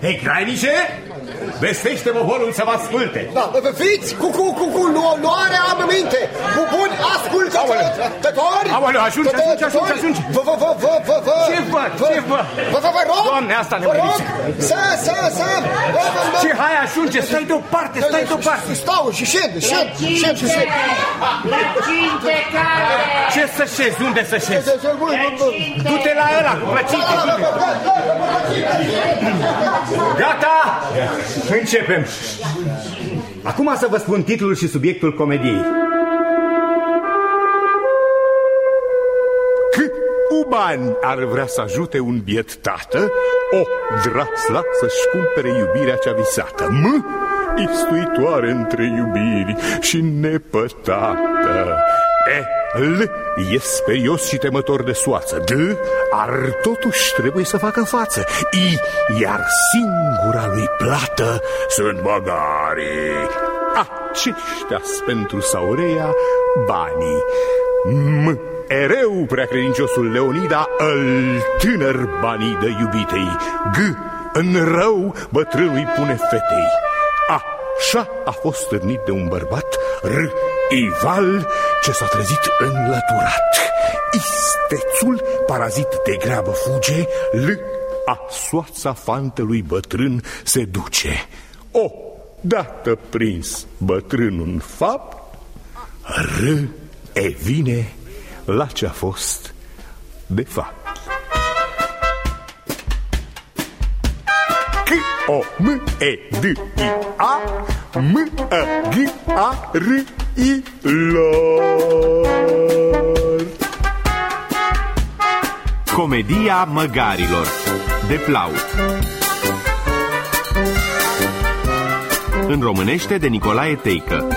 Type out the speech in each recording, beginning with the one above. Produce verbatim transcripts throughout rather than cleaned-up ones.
Hei, grainice, vestește moholul să vă asculte. Da, fiți cu, cu, cu, cu luarea amăminte, cu buni ascultători. Aoleu, ajunge, ajunge, ajunge, ajunge. Vă, vă, vă, vă, vă, vă. Ce vă, ce vă? Vă, vă, vă rog. Doamne, asta ne meriți. Să, să, să. Ce, hai, ajunge, stai deoparte, stai deoparte. Stau și șed, șed, șed și șed. Plăcinte care? Ce să șezi, unde să șezi? Du-te la ăla, cu plăcinte. Gata! Începem. Acum să vă spun titlul și subiectul comediei. Bani ar vrea să ajute un biet tată, o drasla să-și cumpere iubirea cea visată. M, istuitoare între iubiri și nepătată. E, L, e sperios și temător de soață. D, ar totuși trebuie să facă față. I, iar singura lui plată sunt băgarii. Aceștia-s pentru Saurea banii. M, ereu preacredinciosul Leonida îl tânăr banii de iubitei. G, în rău bătrânul pune fetei. Așa a fost stârnit de un bărbat. R, Ival ce s-a trezit înlăturat. Istețul parazit de grabă fuge. L, a soața fantelui bătrân se duce. O, dată prins bătrânul în fapt, R, e vine la ce-a fost de fapt. C, O, M, E, D, I, A, M, A, G, A, R, I, lor. Comedia măgarilor de Plaut. În românește de Nicolae Teică.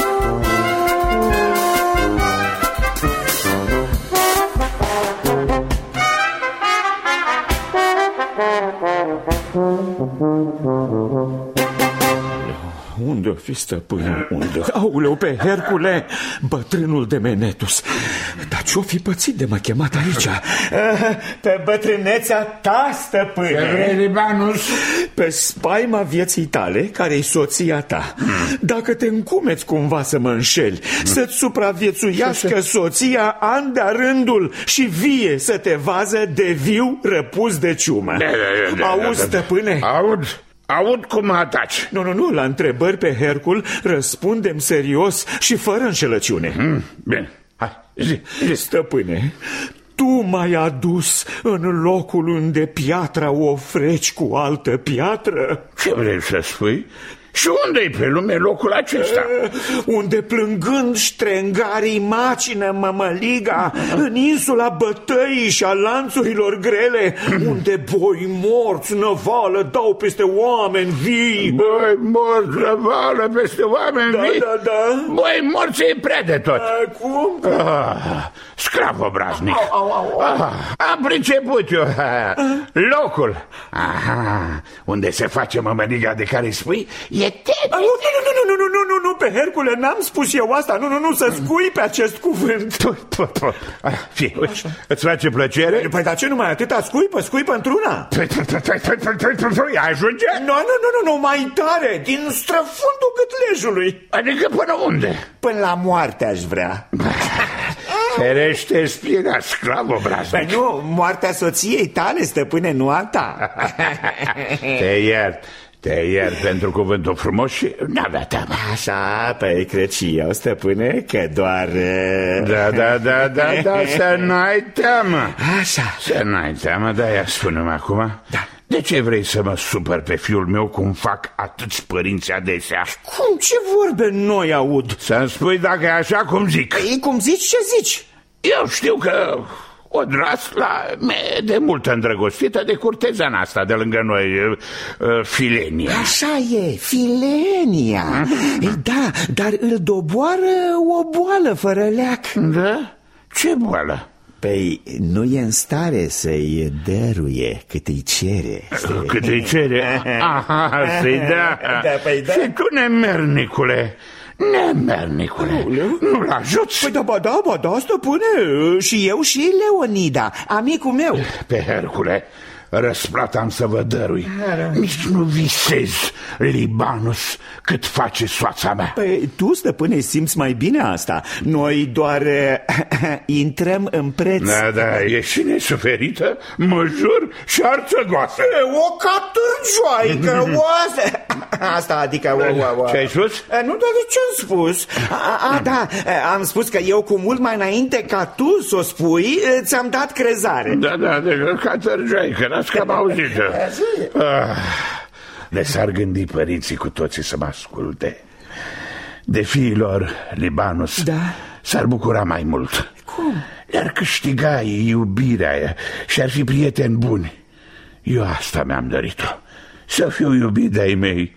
Unde-o fi stăpânul? Unde? Auleu, pe Hercule, bătrânul de Menetus. Dar ce-o fi pățit de m-a chemat aici? Pe bătrânețea ta, stăpâne. Pe vrei, Libanus? Pe spaima vieții tale, care-i soția ta. hmm. Dacă te încumeți cumva să mă înșeli, hmm. să-ți supraviețuiască soția an de-a rândul și vie să te vază de viu răpus de ciumă. De, de, de, Auzi, stăpâne? Aud. Aud cum mă ataci. Nu, nu, nu, la întrebări pe Hercul răspundem serios și fără înșelăciune. hmm. Bine, hai, zi, zi. Stăpâne, tu m-ai adus în locul unde piatra o freci cu altă piatră? Ce vrei să spui? Și unde-i pe lume locul acesta? E, unde plângând ștrengarii macină mămăliga, în insula bătăii și a lanțurilor grele, unde boi morți năvală dau peste oameni vii. Boi morți năvală peste oameni da, vii? Da, da, boi morți e prea de tot. A, cum? Ah, sclav obraznic. Au, au, au. Ah, am priceput eu. Locul. Aha, unde se face mămăliga de care spui? E A, nu, nu, nu, nu, nu, nu, nu, nu, pe Hercule, n-am spus eu asta. Nu, nu, nu, să scui pe acest cuvânt. Fie, îți face plăcere? Păi, dar ce numai atâta scuipă, scuipă într-una? Ajunge? Nu, nu, nu, nu, nu, mai tare, din străfundul gâtlejului. Adică până unde? Până la moarte aș vrea. Ferește spina, sclav obraznic. Păi nu, moartea soției tale, stăpâne, nu a ta. Te iert. Te iert pentru cuvântul frumos și n-avea teamă. Așa, păi cred și eu, stăpâne, că doar... Da, da, da, da, da, să n-ai teamă. Așa. Să n-ai teamă, dar ia spune-mă acum. Da. De ce vrei să mă supăr pe fiul meu cum fac atâți părinți adesea? Cum, ce vorbe noi aud? Să-mi spui dacă e așa cum zic. Ei, cum zici, ce zici? Eu știu că o drasla de mult îndrăgostită de curtezana asta de lângă noi, Filenia. Așa e, Filenia. Uh-huh. Ei, da, dar îl doboară o boală fără leac. Da? Ce boală? Păi nu e în stare să-i dăruie cât îi cere. Cât îi cere? Aha, să-i dea. Da, păi da. Și tu, nemernicule, nemernicule, nu-l ajuți? Păi da, ba da, ba da, stăpâne, și eu și Leonida, amicul meu. Pe Hercule, răsplata am să vă dărui. Nici nu visez, Libanus, cât face soața mea. Păi, tu, stăpâne, simți mai bine asta. Noi doar uh, intrăm în preț. Da, da, e și nesuferită, mă jur, și arțăgoasă. O catârjoaică, oasă. Asta adică... O, o, o. Ce ai spus? Nu, dar de ce am spus? A, a, da, am spus că eu cu mult mai înainte ca tu să o spui, ți-am dat crezare. Da, da, de catârjoaică, n-ați cam auzit. Ah, le s-ar gândi părinții cu toții să mă asculte. De fiilor, Libanus, da? S-ar bucura mai mult. Cum? Le-ar câștiga iubirea și ar fi prieteni buni. Eu asta mi-am dorit-o, să fiu iubit de-ai mei.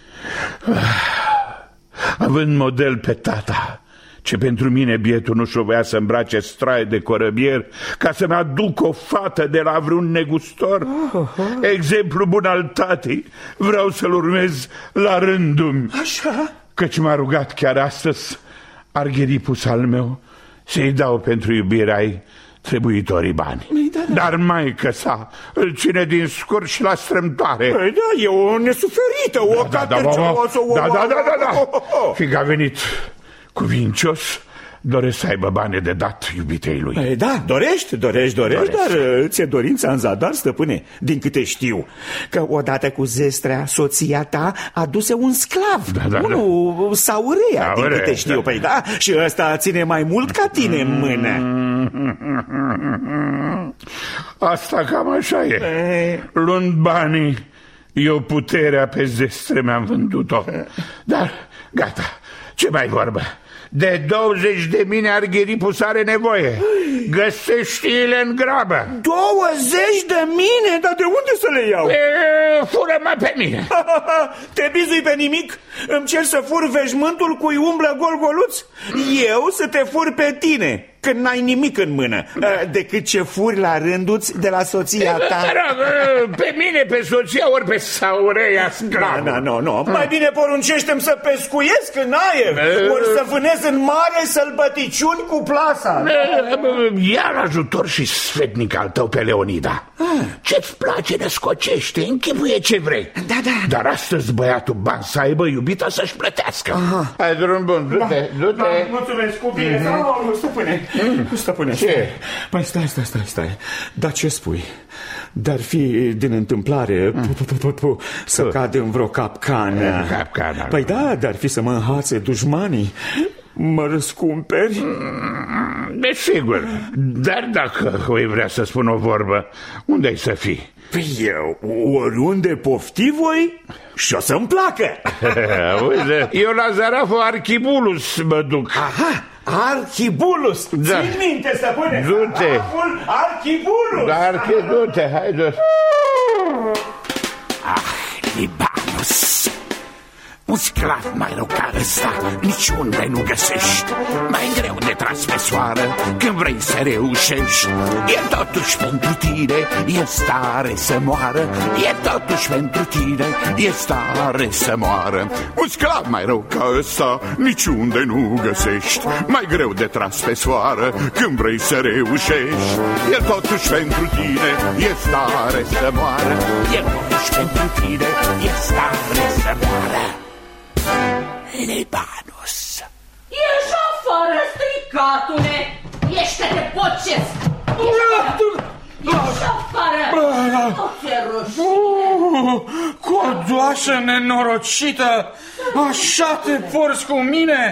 Având model pe tata, ce pentru mine bietul nu și-o voia să îmbrace straie de corăbier ca să-mi aduc o fată de la vreun negustor. Exemplu bun al tatei vreau să-l urmez la rândul. Așa? Căci m-a rugat chiar astăzi argheripus al meu să-i dau pentru iubirea-i trebuitorii bani. Da, da. Dar maică sa îl ține din scurt și la strâmtoare. Păi da, e o nesuferită, o da, da, da, da, da, da, da, da, da. Fiindcă a venit cuvincios, doresc să aibă bani de dat iubitei lui. Păi da, dorești, dorești, dorești, Doresc. Dar ți-e dorința în zadar, stăpâne, din câte știu. Că odată cu zestrea, soția ta aduse un sclav. Da, da, unul, Saurea, Saurea, din câte știu. da. Păi da, și ăsta ține mai mult ca tine în mână. Asta cam așa e. E... Luând banii, eu puterea pe zestre mi-am vândut-o. Dar gata, ce mai vorbă? De douăzeci de mii argheripus are nevoie. Găsește-le în grabă. douăzeci de mii? Dar de unde să le iau? E, fură-mă pe mine. Te bizui pe nimic? Îmi cer să fur veșmântul cui umblă gol-goluț? Eu să te fur pe tine, când n-ai nimic în mână, decât ce furi la rânduți de la soția ta. Pe mine, pe soția, ori pe Saurea sclavă. Da, nu, nu, mai bine poruncește-mi să pescuiesc în aer, ori să vânez în mare sălbăticiuni cu plasa. Ia la ajutor și sfetnic al tău pe Leonida. Ce-ți place de scocește, închipuie ce vrei. Da, da. Dar astăzi băiatul bani să aibă, iubita să-și plătească. Aha. Hai, drum bun, du-te, du-te. Da, mulțumesc, cu bine. Mm-hmm. Stăpâne, mm. stăpâne. Ce? Păi stai, stai, stai, stai. Dar ce spui? Dar fi din întâmplare mm. pu, pu, pu, pu, să uh. cad în vreo capcană. Capcană. Păi da, dar fi să mă înhațe dușmanii. Mă răscumperi? Desigur, dar dacă voi vrea să spun o vorbă, unde-ai să fii? Păi eu, oriunde pofti voi și o să-mi placă. Uite, eu la Zaraful Archibulus mă duc. Aha, Archibulus. Da. Țin minte, stăpâne. Du-te. Zaraful Archibulus. Da, Archi, du-te, hai, du-te. Ah, Libanus, un sclav mai rău ca ăsta niciunde nu găsești. Mai greu de tras pe soară când vrei să reușești. E totuși pentru tine, e stare să moară. E totuși pentru tine, e stare să moară. Un sclav mai rău ca ăsta niciunde nu găsești. Mai greu de tras pe soară când vrei să reușești. El totuși pentru tine e stare să moară. E totuși pentru tine, e stare să moară. Libanus. Ieși afară, stricatule! Ieși că te pocesc! Ieși afară! Nu te rușine! Codoașă nenorocită! Așa te porți cu mine?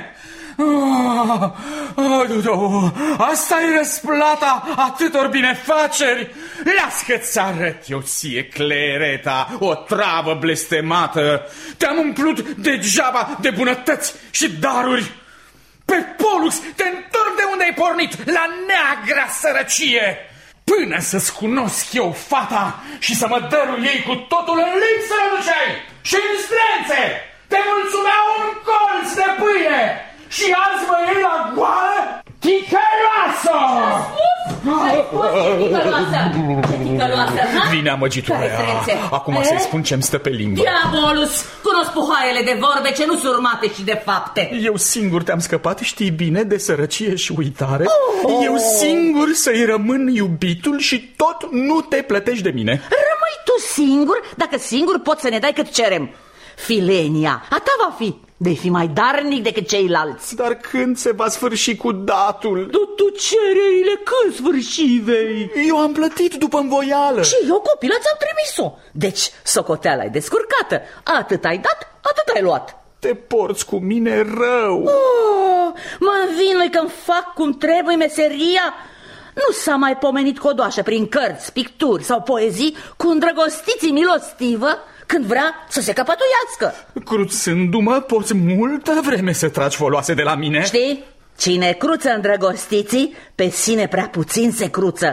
Asta e răsplata atâtor binefaceri. Las că-ți arăt eu ție, Clereta, o travă blestemată. Te-am umplut degeaba de bunătăți și daruri. Pe Polux te întorc de unde ai pornit, la neagra sărăcie, până să-ți cunosc eu fata și să mă dărui ei cu totul în lipsă răduceai și în strânțe. Te mulțumea un colț de pâine și azi mă iei la goală ticăloasă! Ce-ai spus? Ce-ai spus? Ce ticăloasă? Ce ticăloasă, ha? Vina amăgitoare. Acum să-i spun ce-mi stă pe limbă. Diabolus, cunosc puhoaiele de vorbe ce nu sunt urmate și de fapte. Eu singur te-am scăpat, știi bine, de sărăcie și uitare. Oh. Eu singur să-i rămân iubitul și tot nu te plătești de mine. Rămâi tu singur, dacă singur poți să ne dai cât cerem. Filenia, a ta va fi. Vei fi mai darnic decât ceilalți. Dar când se va sfârși cu datul? Tu, tu cererile când sfârși vei? Eu am plătit după învoială. Și eu, copila, ți-am trimis-o. Deci, socoteala e descurcată. Atât ai dat, atât ai luat. Te porți cu mine rău. Oh, mă învinui că-mi fac cum trebuie meseria. Nu s-a mai pomenit codoașă prin cărți, picturi sau poezii cu îndrăgostiții milostivă când vrea să se căpătuiască. Cruțându-mă, poți multă vreme să tragi foloase de la mine. Știi? Cine cruță îndrăgostiții, pe sine prea puțin se cruță.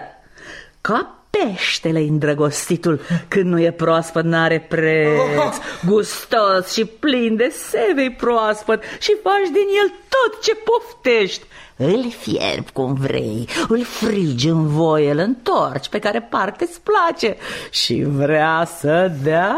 Ca peștele îndrăgostitul, când nu e proaspăt, n-are preț. Gustos și plin de sevei proaspăt și faci din el tot ce poftești. Îl fierbi cum vrei, îl frigi în voie, îl întorci pe care parte îți place și vrea să dea.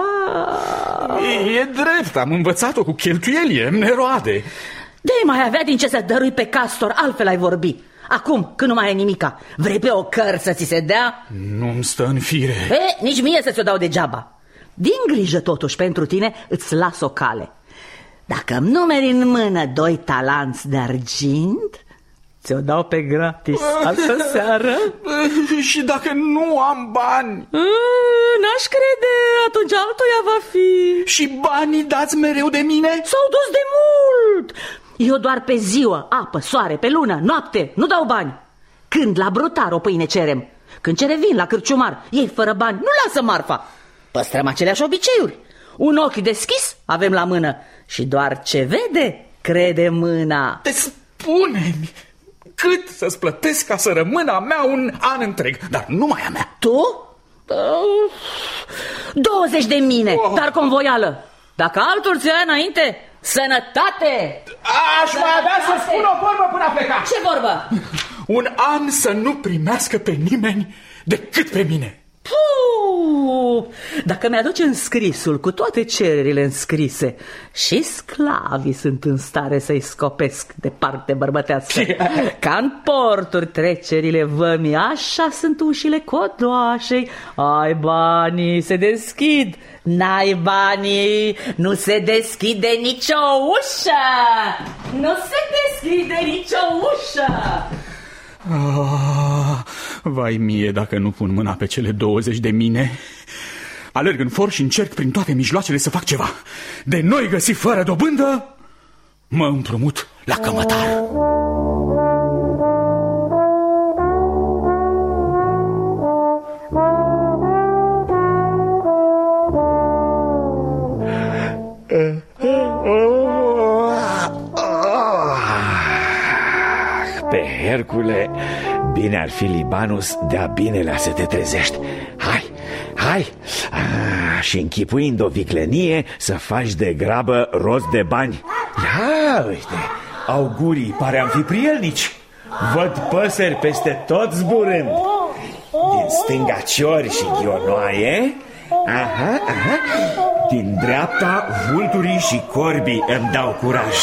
E, e drept, am învățat-o cu cheltuieli, ne roade. De-ai mai avea din ce să dărui pe Castor, altfel ai vorbi. Acum, când nu mai e nimica, vrei pe o cărță să ți se dea? Nu-mi stă în fire. E, nici mie să ți-o dau degeaba. Din grijă totuși pentru tine îți las o cale. Dacă îmi numeri în mână doi talanți de argint, ți-o dau pe gratis altă seară. Și dacă nu am bani? N-aș crede, atunci altuia va fi. Și banii dați mereu de mine? S-au dus de mult. Eu doar pe ziua, apă, soare, pe lună, noapte, nu dau bani. Când la brutar o pâine cerem, când cere vin la cârciumar, ei fără bani nu lasă marfa. Păstrăm aceleași obiceiuri. Un ochi deschis avem la mână și doar ce vede, crede mâna. Te spune-mi cât să-ți plătesc ca să rămână a mea un an întreg, dar numai a mea. Tu? Uh, douăzeci de mine, oh. Dar convoială. Dacă altul ți-o ia înainte, sănătate! Aș mai avea să spun o vorbă până a pleca. Ce vorbă? Un an să nu primească pe nimeni decât pe mine. Puh, dacă mi-aduce înscrisul cu toate cererile înscrise, și sclavii sunt în stare să-i scopesc de parte bărbătească. Ca în porturi trecerile vămii, așa sunt ușile codoașei. Ai banii, se deschid. N-ai banii, nu se deschide nicio ușă. Nu se deschide nicio ușă. Ah, vai mie dacă nu pun mâna pe cele douăzeci de mine. Alerg în for și încerc prin toate mijloacele să fac ceva. De noi găsi fără dobândă, mă împrumut la cămătar. Pe Hercule, bine ar fi, Libanus, de-a binelea să te trezești. Hai, hai, ah, și închipuind o viclenie să faci de grabă rost de bani. Ia, uite, augurii pare a fi prielnici. Văd păsări peste tot zburând. Din stânga ciori și ghionoaie. Aha, aha. Din dreapta vulturii și corbii îmi dau curaj.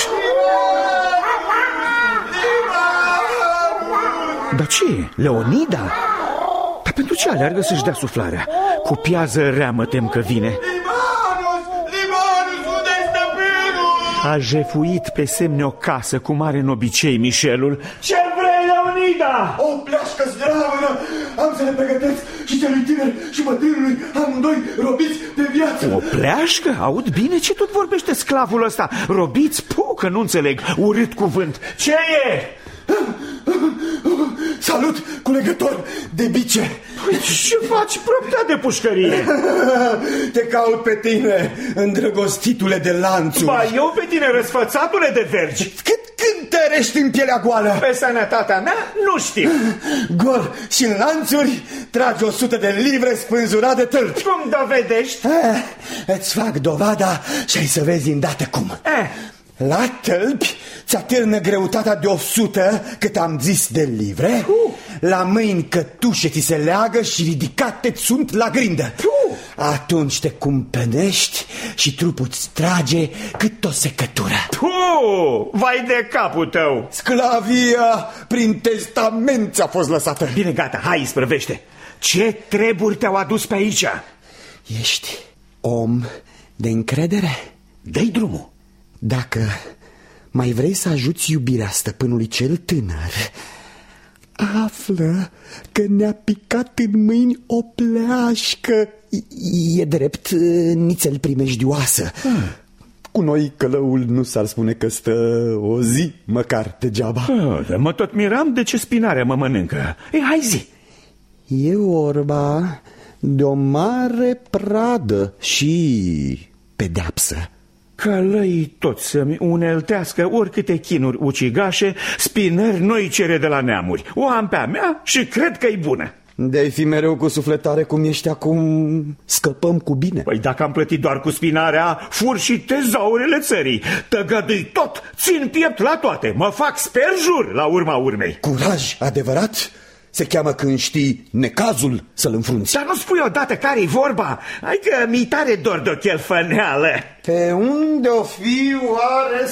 Dar ce e? Leonida? Dar pentru ce aleargă să-și dea suflarea? Cu piază rea mă tem că vine. Libanus! Libanus, unde-i stăpânul? A jefuit pe semne o casă, cum are în obicei Michelul. Ce vrei, Leonida? O pleașcă zdravă! Am să le pregătesc și celui tiner și bătrânului, amândoi robiți de viață. O pleașcă? Aud bine ce tot vorbește sclavul ăsta. Robiți? Puh, că nu înțeleg. Urât cuvânt. Ce e? Salut, culegător de bice. Păi, ce faci, proptea de pușcărie? Te caut pe tine, îndrăgostitule de lanțuri. Ba, eu pe tine, răsfățatule de vergi. Cât cântărești în pielea goală? Pe sănătatea mea, nu știu. Gol și în lanțuri tragi o sută de livre spânzurat de tâlpi. Cum dovedești? Eh, îți fac dovada și ai să vezi îndată cum. Eh. La tălpi ți-atârnă greutatea de o sută, cât am zis de livre. uh. La mâini cătușe ți se leagă și ridicate sunt la grindă. uh. Atunci te cumpănești și trupul-ți trage cât o secătură. Puh, vai de capul tău! Sclavia prin testament ți-a fost lăsată. Bine, gata, hai, isprăvește. Ce treburi te-au adus pe aici? Ești om de încredere? Dă-i drumul. Dacă mai vrei să ajuți iubirea stăpânului cel tânăr, află că ne-a picat în mâini o pleașcă. E drept, nițel primejdioasă. hmm. Cu noi călăul nu s-ar spune că stă o zi măcar degeaba. ah, Mă tot miram de ce spinarea mă mănâncă. Ei, hai zi. E vorba de o mare pradă și pedeapsă. Călăii toți să-mi uneltească oricâte chinuri ucigașe, spinări noi cere de la neamuri. O am pe-a mea și cred că e bună. De-ai fi mereu cu sufletare cum ești acum, scăpăm cu bine. Păi dacă am plătit doar cu spinarea, fur și tezaurele țării. Tăgădui tot, țin piept la toate, mă fac sperjur la urma urmei. Curaj adevărat se cheamă când știi necazul să-l înfrunți. Dar nu spui odată care-i vorba? Hai că mi-i tare dor de o chelfăneală. Pe unde o fi oare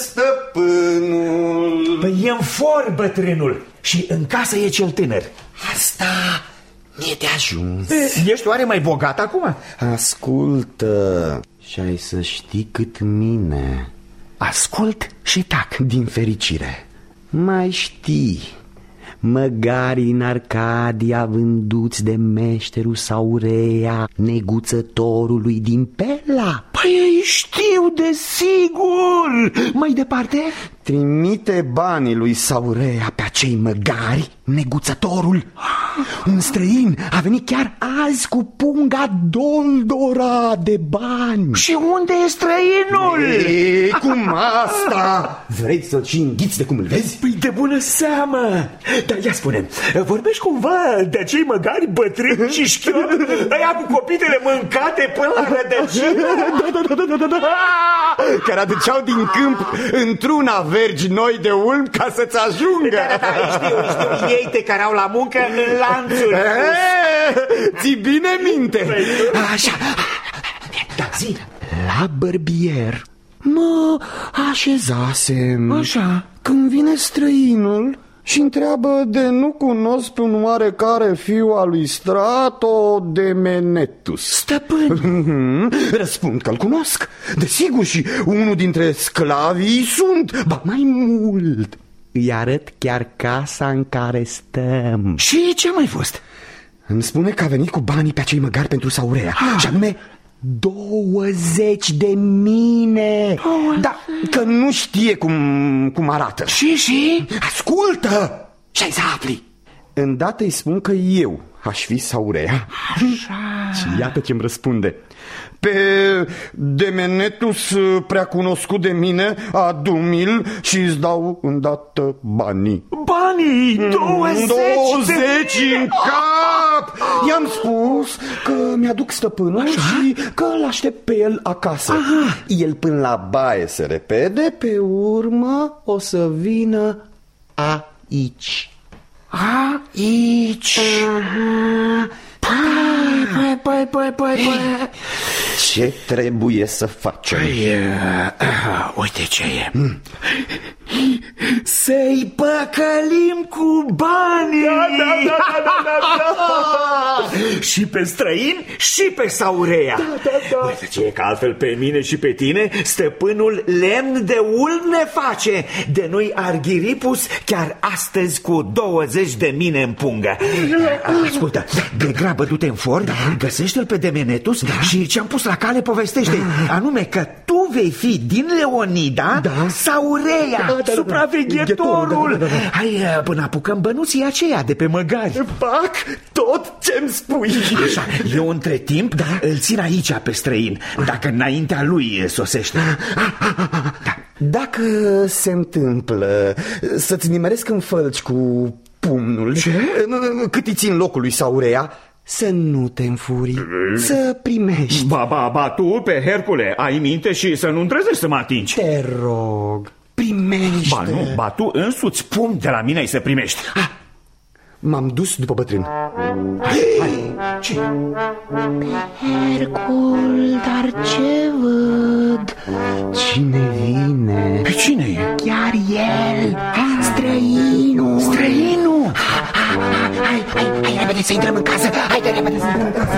stăpânul? Păi e în for bătrânul și în casă e cel tânăr. Asta mi-e de ajuns. Ești oare mai bogat acum? Ascultă, și ai să știi cât mine. Ascult și tac. Din fericire. Mai știi, măgarii în Arcadia vânduți de meșterul Saurea, neguțătorului din Pella. Păi ei știu de sigur. Mai departe? Trimite banii lui Saurea pe acei măgari, neguțătorul. Un străin a venit chiar azi cu punga doldora de bani. Și unde e străinul? Ei, cum asta? Vrei să-l și înghiți de cum îl vezi? Păi de bună seamă. Dar ia spune, vorbești cumva de acei măgari bătrâni și șchiori, ăia cu copitele mâncate până la rădăcină? Da, da, da, da, da, da. Care aduceau din câmp într-una vergi noi de ulm ca să-ți ajungă. Da, da, da, știu, știu, ei te care au la muncă în lanțuri. Ții bine minte. Așa, da, zi. La bărbier mă așezasem. Așa. Când vine străinul și întreabă de nu cunosc pe un oarecare fiu al lui Strato de Menetus. Stăpân. Răspund că-l cunosc. Desigur, și unul dintre sclavii sunt. Ba mai mult, îi arăt chiar casa în care stăm. Și ce mai fost? Îmi spune că a venit cu banii pe acei măgari pentru Saurea. ah. Și anume douăzeci de mine. oh. Da, că nu știe cum, cum arată. Și, și? Ascultă și ai să afli. Îndată îi spun că eu aș fi Saurea. Așa. Și iată ce-mi răspunde. Pe Demenetus prea cunoscut de mine, adu-mi-l și îți dau îndată banii. Banii? douăzeci? douăzeci în cap! I-am spus că mi-aduc stăpânul. Așa? Și că îl aștept pe el acasă. Aha. El până la baie se repede, pe urmă o să vină aici. Aici? Aha. Păi, păi, păi, păi, păi. Ce trebuie să facem? Păi, uh, uite ce e. mm. Să-i păcălim cu banii. Da, da, da, da, da, da. Și pe străin și pe Saurea. Da, da, da. Uite ce e, că altfel pe mine și pe tine stăpânul lemn de ulm ne face. De noi Arghiripus chiar astăzi cu douăzeci de mine în pungă. Ascultă, de grabă du-te în for, da. Găsește-l pe Demenetus, da. Și ce-am pus la cale povestește, da. Anume că tu vei fi din Leonida, da. Saurea, da, da, da, supraveghetorul. Da, da, da, da. Hai, până apucăm bănuții aceia de pe măgari. Fac tot ce-mi spui. Așa, eu între timp, da. Îl țin aici pe străin, dacă înaintea lui sosește. Da. Dacă se întâmplă să-ți nimeresc în fălci cu pumnul, ce? Cât îi țin locul lui Saurea, să nu te înfuri, să primești. Ba, ba, ba, tu pe Hercule ai minte și să nu îndrăzești să mă atingi. Te rog, primește. Ba nu, ba tu însuți pum de la mine ai să primești. Ah, m-am dus după bătrân. Hai, hai, ce? Hercul, dar ce văd? Cine vine? Pe cine e? Chiar el, străinul. Străinul? Hai, hai, hai, repede să intrăm în casă. Hai, repede să intrăm în casă.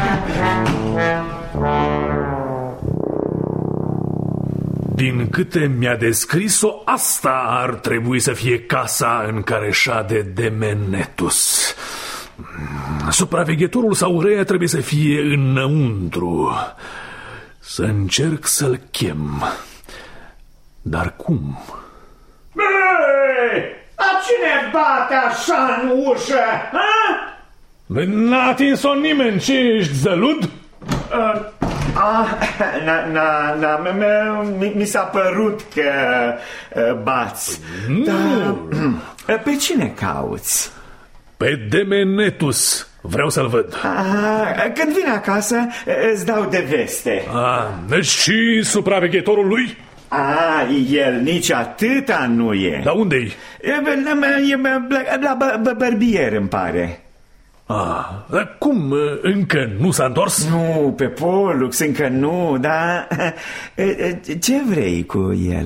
Din câte mi-a descris-o, asta ar trebui să fie casa în care șade Demenetus. Supraveghetorul Saurea trebuie să fie înăuntru. Să încerc să-l chem. Dar cum? Băi, a cine bate așa în ușă? Ha? N-a atins-o nimeni. Ce ești, zălud? Uh, ah, na, na, na, mi, mi s-a părut că uh, bați. Nu. Dar, pe cine cauți? Pe Demenetus. Vreau să-l văd. Ah, când vine acasă, îți dau de veste. Ah, și supraveghetorul lui? Ah, el nici atâta nu e. Dar unde-i? E, e la bărbier, îmi pare. Ah, dar cum? Încă nu s-a întors? Nu, pe Polux încă nu, dar ce vrei cu el?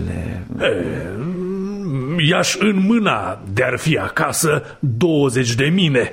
I-aș înmâna de-ar fi acasă douăzeci de mine.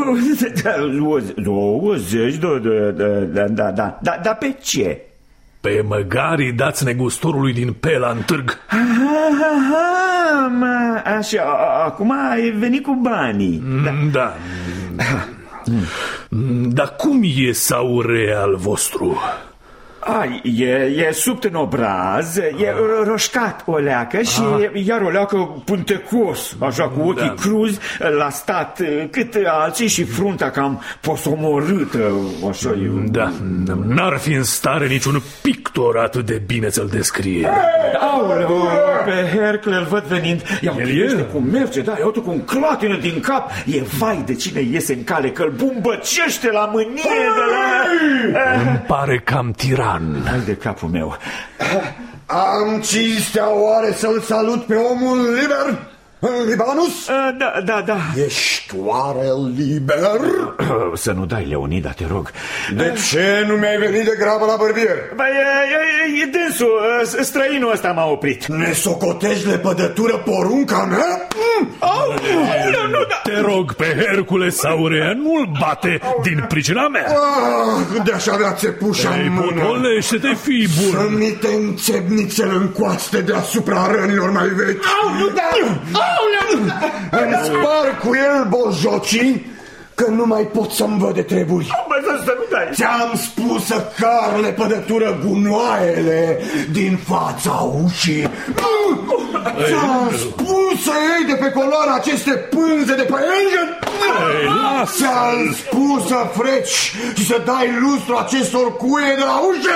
Douăzeci? Da, da, da, da, da, pe ce? Pe măgarii dați negustorului din Pela în târg. Aha, aha, mă, așa, acum ai venit cu banii. Da, da. Dar cum e Saurea al vostru? A, e, e subt în obraz, e roșcat o leacă și ah. iar o leacă pântecos, așa cu ochii da. cruzi, l-a stat cât alții și fruntea cam posomorâtă, așa e. Da, n-ar fi în stare niciun pictor atât de bine să-l descrie. Aoleu, pe Hercle îl văd venind, ia uite cum merge, da, ia uite cum clatină din cap, e vai de cine iese în cale, că îl bumbăcește la mânie de la... Îmi pare cam tiran. Hai de capul meu. Am cinstea oare să-l salut pe omul liber? Libanus? Da, da, da. Ești oare liber? Să nu dai, Leonida, te rog. De ce nu mi-ai venit de grabă la bărbier? Băi, e, e, e dânsul, străinul ăsta m-a oprit. Ne socotești lepădătură porunca mea? Oh, nu, nu, da. Te rog pe Hercule Saurea, nu-l bate din pricina mea. Ah, de-aș avea țepușa în mână. Potolește-te, fii bun. Să-mi te înțep nițel în coaste deasupra rănilor mai vechi. Au, nu, da. Îmi spar cu el bojocii, că nu mai pot să-mi văd de treburi. Ți-am spus să car lepădătură gunoaiele din fața ușii. Ți-am spus să iei de pe coloare aceste pânze de pe engine. Ți-am spus să freci și să dai lustru acestor cuie de la ușă.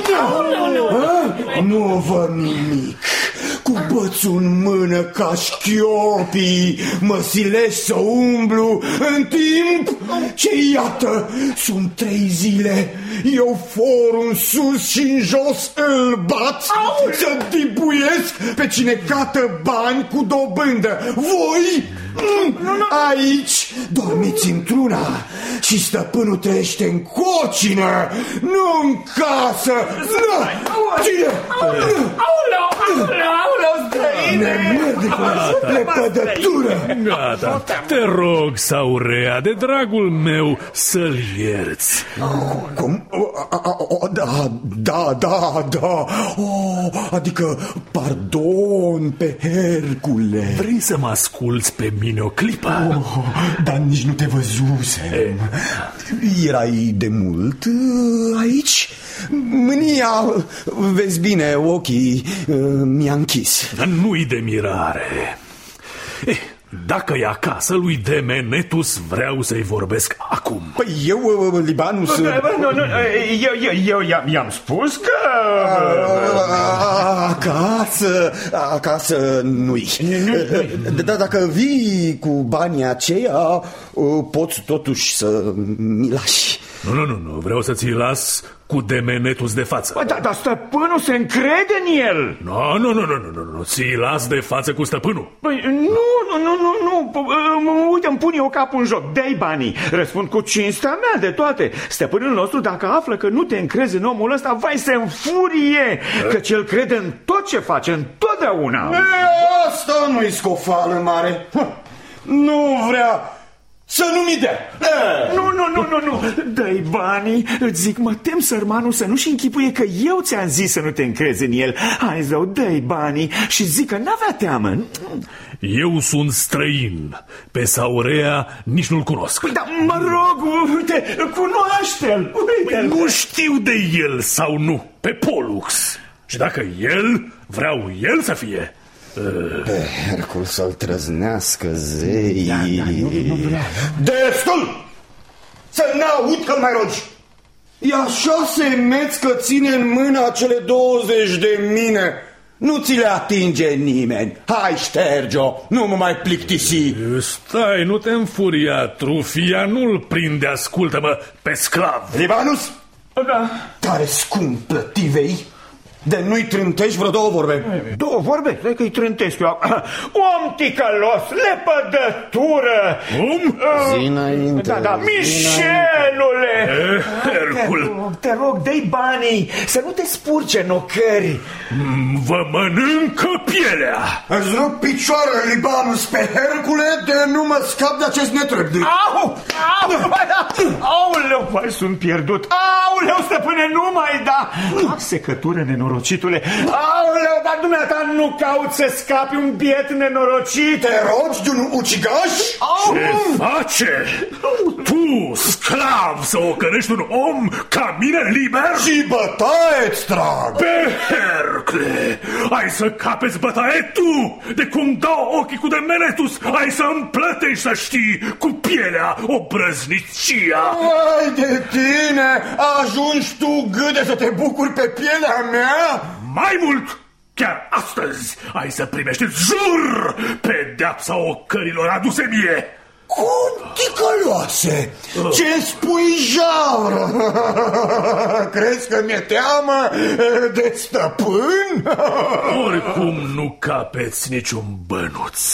Nu văd nimic. Cu bățul în mână ca șchiopii mă silești să umblu în timp ce iată sunt trei zile eu forul în sus și în jos îl bat să dibuiesc pe cine cată bani cu dobândă. Voi aici dormiți într-una și stăpânul trăiește în cocină, nu în casă. Nu! Cine? Lepădătură! Gata, te rog, Saurea, de dragul meu, să-l ierți. Cum? Da, da, da, da. Adică, pardon pe Hercule. Vrei să mă asculți pe mine o clipă? Dar nici nu te văzusem. Erai de mult aici? Mânia, vezi bine, ochii mi-a închis. Nu-i de mirare. Eh, dacă e acasă lui Demenetus, vreau să-i vorbesc acum. Păi eu, Libanus... Nu, nu, nu, eu, eu, eu i-am spus că... Acasă, acasă nu-i. Dar dacă vii cu banii aceia, poți totuși să mi lași. Nu, nu, nu, nu, vreau să ți-l las cu Demenetus de față. Bă, dar da, stăpânul se încrede în el. Nu, nu, nu, nu, nu, nu, nu, ți-l las de față cu stăpânul. Păi, nu, nu, nu, nu, nu, uite, îmi pun eu capul în joc, dă-i banii. Răspund cu cinstea mea de toate. Stăpânul nostru, dacă află că nu te încrezi în omul ăsta, vai, se înfurie, căci el crede în tot ce face, întotdeauna. E, asta nu-i scofală mare. Nu vrea să nu-mi dea. Nu, nu, nu, nu, nu. Dă-i banii. Îți zic, mă tem, sărmanul, să nu-și închipuie că eu ți-am zis să nu te încrezi în el. Hai, zău, dă-i banii și zic că n-avea teamă. Eu sunt străin. Pe Saurea nici nu-l cunosc. Păi, dar mă rog, uite, cunoaște-l. Păi, nu știu de el sau nu. Pe Pollux. Și dacă el, vreau el să fie. Pe Hercul să-l trăznească zei. Da, da, nu, nu vrea. Destul! Să n-aud că-l mai rogi. E așa semeți că ține în mână cele douăzeci de mine. Nu ți le atinge nimeni. Hai, șterge-o, nu mă mai plictisi. Stai, nu te înfuria, Trufia, nu-l prinde, ascultă-mă, pe sclav. Libanus? Da. Tare scump plătivei. De nu-i trântești vreo două vorbe. Două vorbe? Stai că-i trântesc eu. Om ticălos, lepădătură. Cum? Zi înainte. Da, da, Mișelule. Eh, Hercul. Te rog, dă-i banii, să nu te spurce în ocări. Vă mănâncă pielea. Îți rup picioarele, Libanus, pe Hercule, de nu mă scap de acest netrebnic. Au! Au! Aoleu, mai sunt pierdut. Aoleu, stăpâne, nu mai da. Secătură, nenorocitule. Aoleu, dar dumneata nu cauți să scapi un biet nenorocit. Te rogi de un ucigaș? Ce face? Tu, sclav, să ocărești un om ca mine liber? Și bătaie-ți trag. Pe Hercle, ai să capeți bătaie tu? De cum dau ochii cu Demenetus, ai să-mi plătești, să știi, cu pielea obrăznicia. Vai de tine, ajungi tu gâde să te bucuri pe pielea mea? Mai mult, chiar astăzi ai să primești, jur, pedeapsa ocărilor aduse mie. Cum, ticăloase? Ce spui, jaură? Crezi că mi-e teamă de stăpân? Oricum nu capeți niciun bănuț.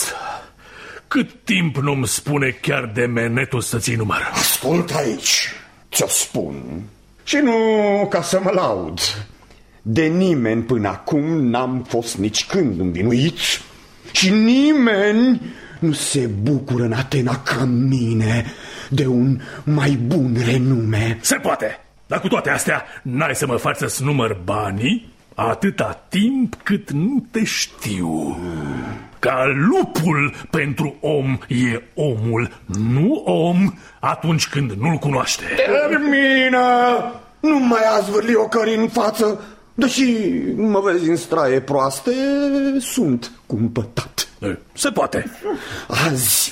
Cât timp nu-mi spune chiar Demenetus să ții număr? Ascult aici, ți-o spun. Și nu ca să mă laud. De nimeni până acum n-am fost nici când învinuit. Și nimeni nu se bucură în Atena ca mine de un mai bun renume. Se poate, dar cu toate astea n-ai să mă faci să-ți număr banii atâta timp cât nu te știu. Ca lupul pentru om e omul, nu om atunci când nu-l cunoaște. Termină! Nu mai azvârli ocări în față. Deși mă vezi în straie proaste, sunt cumpătat. Se poate. Azi,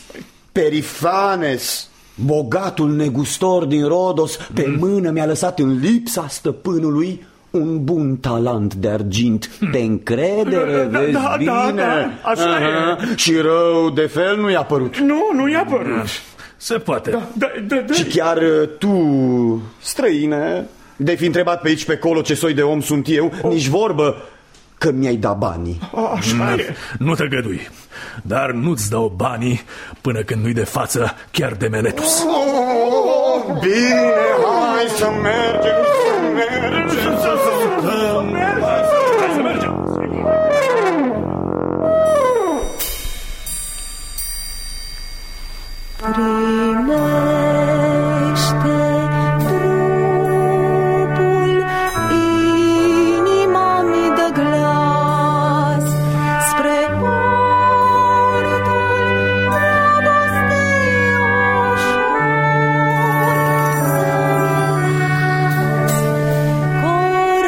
Perifanes, bogatul negustor din Rodos, pe mm. mână mi-a lăsat în lipsa stăpânului un bun talent de argint. Te încredere, da, vezi da, bine? Da, da, așa e. Și rău de fel nu i-a părut. Nu, nu i-a părut. Se poate. Da, da, da, da. Și chiar tu, străine, de fi întrebat pe aici pe colo ce soi de om sunt eu, oh. nici vorbă că mi-ai dat banii. Așa e. Nu te gădui, dar nu-ți dau banii până când nu-i de față chiar Demenetus. Oh, bine, hai să mergem, să mergem, să stăm. Hai să mergem. Cor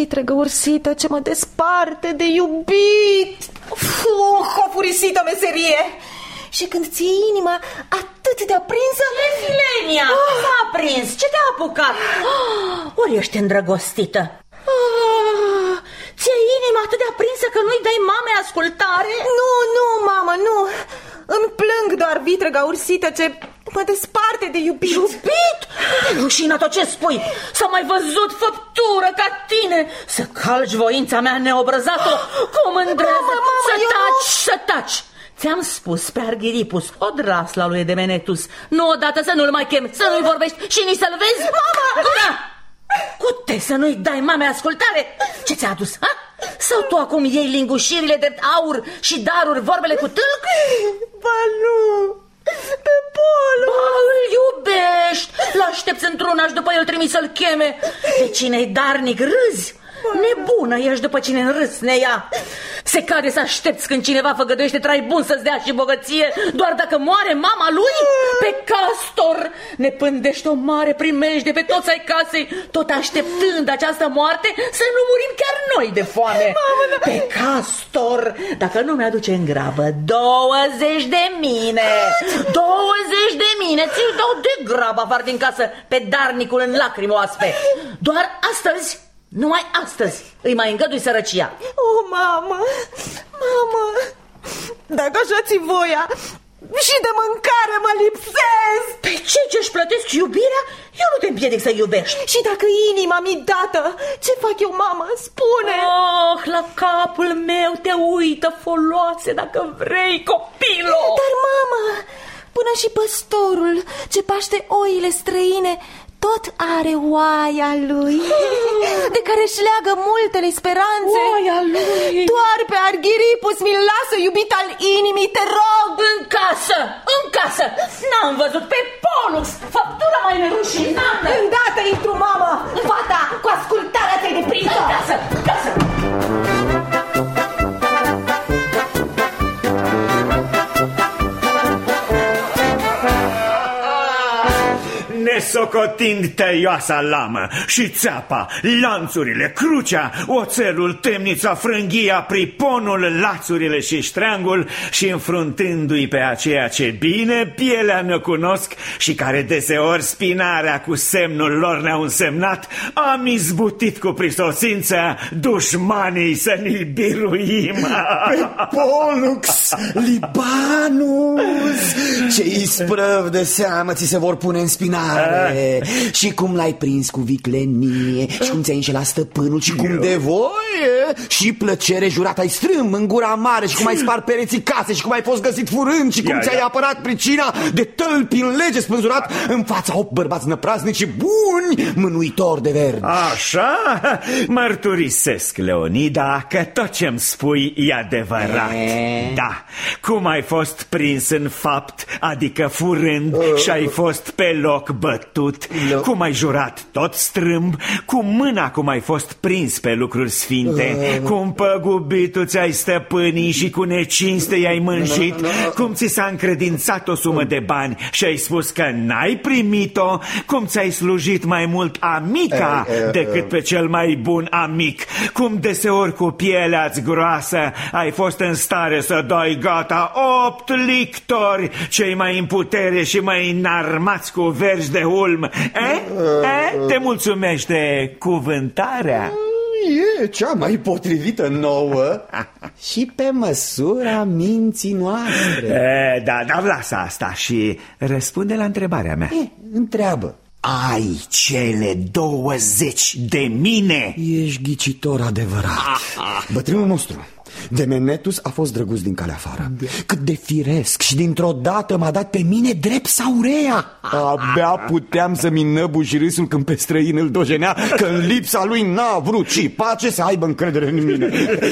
vitregă ursită ce mă desparte de iubit. Uf, o furisită meserie. Și când ți-e inima atât de aprinsă... E, Filenia, oh. S-a aprins, ce te-a apucat? Oh, ori ești îndrăgostită? Oh, ți-e inima atât de aprinsă că nu-i dai mamei ascultare? Nu, nu, mamă, nu. Îmi plâng doar vitregă ursită ce mă desparte de iubit. Iubit? Rușina tot ce spui. S-a mai văzut făptură ca tine să calci voința mea neobrăzată cu o mândrează. Să taci, eu... să taci. Ți-am spus pe Arghiripus, o drasla lui Edemenetus, nu odată să nu-l mai chemi, să nu-i vorbești și nici să-l vezi. Mama! Gura! Cute să nu-i dai mamei ascultare. Ce ți-a adus, ha? Sau tu acum iei lingușirile de aur și daruri vorbele cu tâlc? Ba nu, pe Polo. Ba, îl iubești. L-aștepți într-una și după el trimis să-l cheme. De cine-i darnic râzi? Nebună ești după cine înrâsne ea. Se cade să aștepți când cineva făgăduiește trai bun să-ți dea și bogăție doar dacă moare mama lui? Pe Castor ne pândește o mare primejde pe toți ai casei, tot așteptând această moarte să nu murim chiar noi de foame. Pe Castor, dacă nu mi-aduce în grabă douăzeci de mine, douăzeci de mine, ți-l dau de grabă afară din casă pe darnicul în lacrimi oaspe. Doar astăzi, numai astăzi, îi mai îngădui sărăcia. O, mamă, mamă, dacă așa ți voia, și de mâncare mă lipsesc. Pe ce ce-și plătesc iubirea, eu nu te împiedic să iubești. Și dacă inima mi-i dată, ce fac eu, mamă? Spune. Oh, la capul meu te uită foloase dacă vrei, copilo. Dar, mamă, până și păstorul ce paște oile străine tot are oaia lui, de care își leagă multele speranțe. Oaia lui. Doar pe Arghiripus mi-l lasă, iubit al inimii, te rog. În casă, în casă. N-am văzut pe Polus făptura mai nerușinată. Îndată intru, mamă, fata cu ascultarea ți-ai deprinsă. În casă, în casă. Nesocotind tăioasa lamă și țeapa, lanțurile, crucea, oțelul, temnița, frânghia, priponul, lațurile și ștreangul și înfruntându-i pe aceea ce bine pielea ne cunosc și care deseori spinarea cu semnul lor ne-au însemnat, am izbutit cu prisosință dușmanii să ne biruim. Pe Pollux, Libanus, ce isprăv de seamă ți se vor pune în spinare. Și cum l-ai prins cu viclenie, și cum ți-ai înșelat stăpânul, și cum de voie și plăcere jurat ai strâmb în gura mare, și cum ai spart pereții case, și cum ai fost găsit furând, și cum ți-ai apărat pricina de tălpi în lege spânzurat în fața opt bărbați năpraznici și buni mânuitori de vergi. Așa? Mărturisesc, Leonida, că tot ce-mi spui e adevărat. e... Da, cum ai fost prins în fapt, adică furând, uh, și ai fost pe loc bătut, no. Cum ai jurat tot strâmb, cu mâna cum ai fost prins pe lucruri sfinte, uh. cum păgubitul ți-ai stăpânii și cu necinste i-ai mânjit, no, no, no. Cum ți s-a încredințat o sumă de bani și ai spus că n-ai primit-o, cum ți-ai slujit mai mult amica uh, uh, uh. decât pe cel mai bun amic, cum deseori cu pielea-ți groasă ai fost în stare să dai gata opt lictori, cei mai în putere și mai înarmați cu vergi de ulm. E? E? Te mulțumește cuvântarea? E cea mai potrivită nouă și pe măsura minții noastre. E, da, dar lasă asta și răspunde la întrebarea mea. E, întreabă. Ai cele douăzeci de mine? Ești ghicitor adevărat. Bătrânul nostru Demenetus a fost drăguț din calea afară. Cât de firesc și dintr-o dată m-a dat pe mine drept saurea. Abia puteam să-mi înăbuși râsul când pe străin îl dojenea, că în lipsa lui n-a vrut și pace să aibă încredere în mine.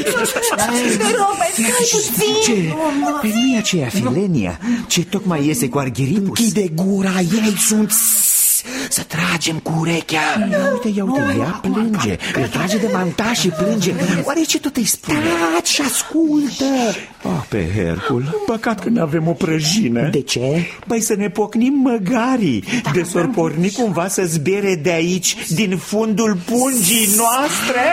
Te rog, mai puțin. Pe nu e aceea Filenia ce tocmai iese cu Arghiripus? Închide gura, ei sunt să tragem cu urechea. Ia uite, ia uite, ea plânge. Îl trage de mantaș și plânge. Oare ce tot îi spune? Taci și ascultă. Oh, pe Hercul, păcat că n-avem o prăjină. De ce? Păi să ne pocnim măgarii. De s-or porni cumva să zbere de aici, din fundul pungii noastre.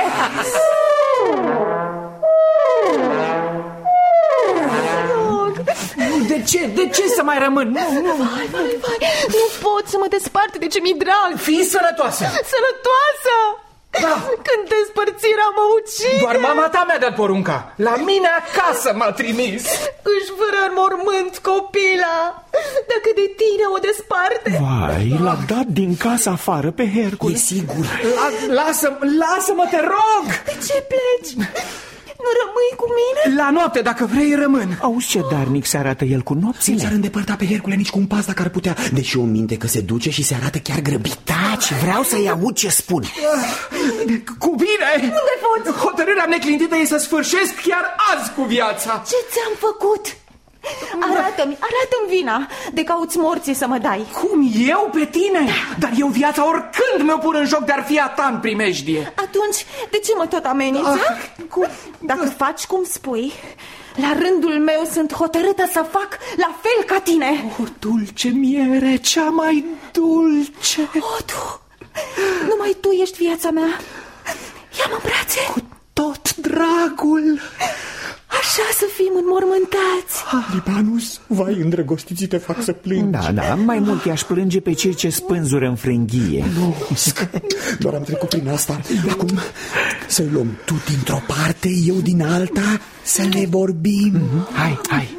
De ce? De ce să mai rămân? Nu, nu. Vai, vai, vai, nu pot să mă despart de ce mi-e drag. Fii sănătoasă. Sănătoasă? Da. Când despărțirea mă ucide. Doar mama ta mi-a dat porunca. La mine acasă m-a trimis. Își vără în mormânt copila. Dacă de tine o desparte. Vai, l-a dat din casă afară pe Hercul. E sigur. La, lasă, lasă-mă, te rog. De ce pleci? Nu rămâi cu mine? La noapte, dacă vrei, rămân. Auzi ce darnic se arată el cu nopțile. Nu s-ar îndepărta pe Hercule nici cu un pas dacă ar putea. Deși o minte că se duce și se arată chiar grăbit. Taci, vreau să-i aud ce spune. Cu bine. Unde poți? Hotărârea neclintită e să sfârșesc chiar azi cu viața. Ce ți-am făcut? Arată-mi, arată-mi vina de cauți morții să mă dai. Cum, eu pe tine? Dar eu viața oricând mi-o pun în joc de-ar fi a ta în primejdie. Atunci, de ce mă tot amenință? Ah, cum? Dacă faci cum spui, la rândul meu sunt hotărâtă să fac la fel ca tine. O, dulce miere, cea mai dulce. O, tu, numai tu ești viața mea. Ia-mă în brațe. Cu tot dragul. Așa să fim înmormântați. Libanus, vai, îndrăgostiții te fac să plângi. Da, da, mai mult i-aș plânge pe cei ce spânzură în frânghie. Nu, doar am trecut prin asta. Acum să-i luăm tu dintr-o parte, eu din alta, să le vorbim. Mm-hmm. Hai, hai,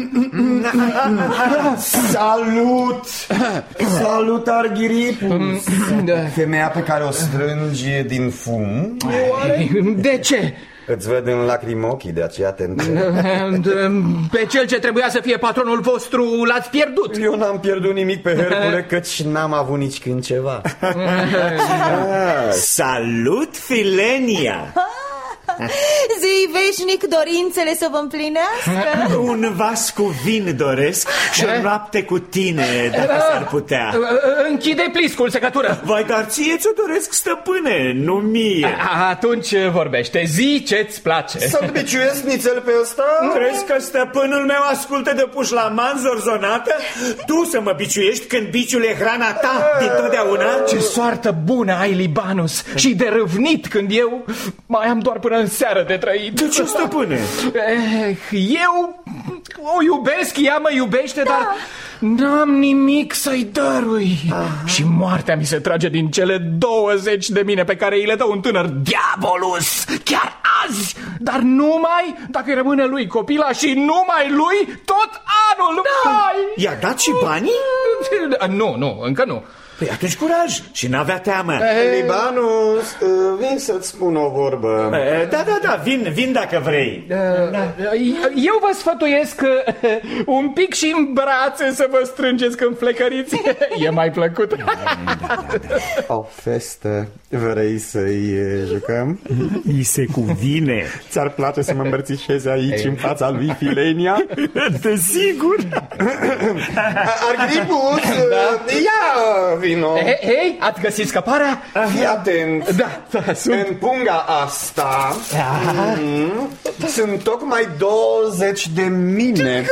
Salut! Salut, Arghiripus! Femeia pe care o strângi din fum. De ce? Îți văd în lacrimi ochii, de aceea te întreb. Pe cel ce trebuia să fie patronul vostru l-ați pierdut. Eu n-am pierdut nimic pe Hercule, căci n-am avut nici când ceva. Salut, Filenia! Zi veșnic dorințele să vă împlinească. Un vas cu vin doresc și o noapte cu tine, dacă s-ar putea. Închide pliscul, secătură. Vai, dar ție ți-o doresc, stăpâne, nu mie. Atunci vorbește, zi ce-ți place. Să-l biciuiesc nițel pe ăsta? Crezi că stăpânul meu ascultă de pușlaman zorzonată? Tu să mă biciuiești când biciul e hrana ta dintotdeauna? Ce soartă bună ai, Libanus, și de râvnit când eu mai am doar până în seară de trăit. De ce, stăpâne? Eu o iubesc, ea mă iubește, da. Dar n-am nimic să-i dărui. Aha. Și moartea mi se trage din cele douăzeci de mine pe care îi le dă un tânăr diavolus, chiar azi. Dar numai dacă rămâne lui copila și numai lui tot anul. Da. I-a dat și banii? Nu, nu, încă nu. Păi atunci curaj și n-avea teamă. Libanus, vin să-ți spun o vorbă. Da, da, da, vin, vin dacă vrei. Eu vă sfătuiesc un pic și în brațe să vă strângeți când flecăriți. E mai plăcut. O festă, vrei să-i jucăm? I se cuvine. Ți-ar place să mă îmbrățișezi aici în fața lui Filenia? Desigur. Arghiripus, da. Ia vino. Hei, hey, ați găsit scăparea? Fii atent. Da, da, sunt. În punga asta mm, sunt tocmai douăzeci de mine.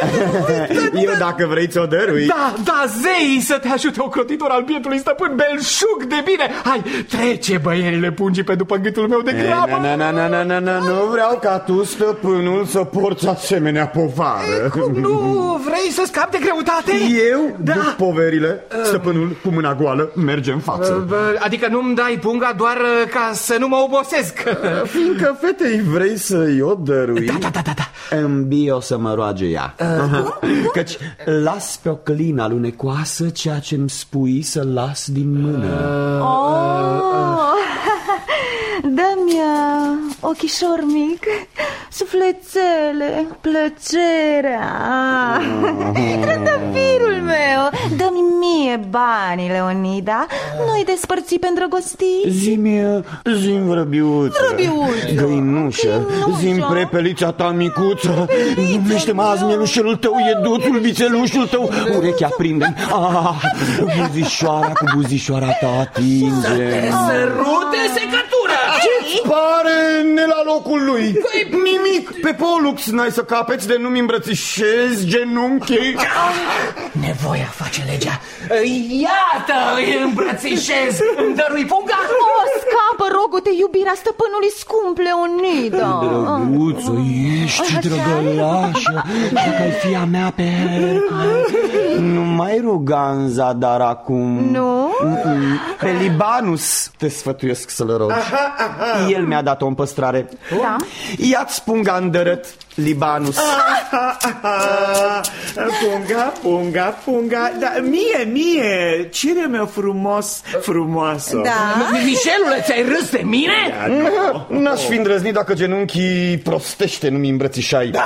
Eu, dacă vrei, ți-o dărui. Da, da, zei să te ajute ocrotitor al bietului stăpân belșug de bine. Hai, trece băierile pungii pe după gâtul meu de grabă. Na, na, na, na, na, na, nu vreau ca tu, stăpânul, să porți asemenea povară. Cum nu? Vrei să scapi de greutate? Eu da. duc poverile, stăpânul cu mâna goală merge în față. Adică nu-mi dai punga doar ca să nu mă obosesc. Fiindcă fetei vrei să-i o dărui, da, da, da, da, da. îmbi o să mă roage ea. Uh, Căci las pe o clină alunecoasă ceea ce-mi spui să las din mână. Oh, dă-mi uh, ochișor mic. sufletele, plăcerea. Trandafirul meu, dă-mi mie banii, Leonida. Nu-i despărți pe îndrăgostit. Zi-mi, zi-mi vrăbiuță, Vrăbiuță, găinușă, zi-mi prepelița ta micuță. Numește-mă azi mielușelul tău, ieduțul, vițelușul tău. Urechea prinde-mi, ah, buzișoara cu buzișoara ta atinge. Sărute secătură! Ce-ți pare ne la locul lui? Nimic, pe Polux n-ai să capeți de nu-mi îmbrățișezi genunchii. Nevoia face legea. Iată, îi îmbrățișez. Îmi dărui punga. O, scapă, rogu-te, iubirea stăpânului scump, Leonida. Drăguțo, ești drăgălașă. Dacă ai fi a mea pe nu mai ruga în zadar acum. Nu? Pe Libanus te sfătuiesc să-l rogi. Aha, aha. El mi-a dat-o în păstrare. Da. Ia-ți punga îndărât, Libanus. Aha, aha. Punga, punga, punga. Da, mie, mie, cere-mi-o frumos, frumoasă. Da. Mișelule, ți-ai râs de mine? N-aș fi îndrăznit dacă genunchii prostește nu-mi îmbrățișai. Da.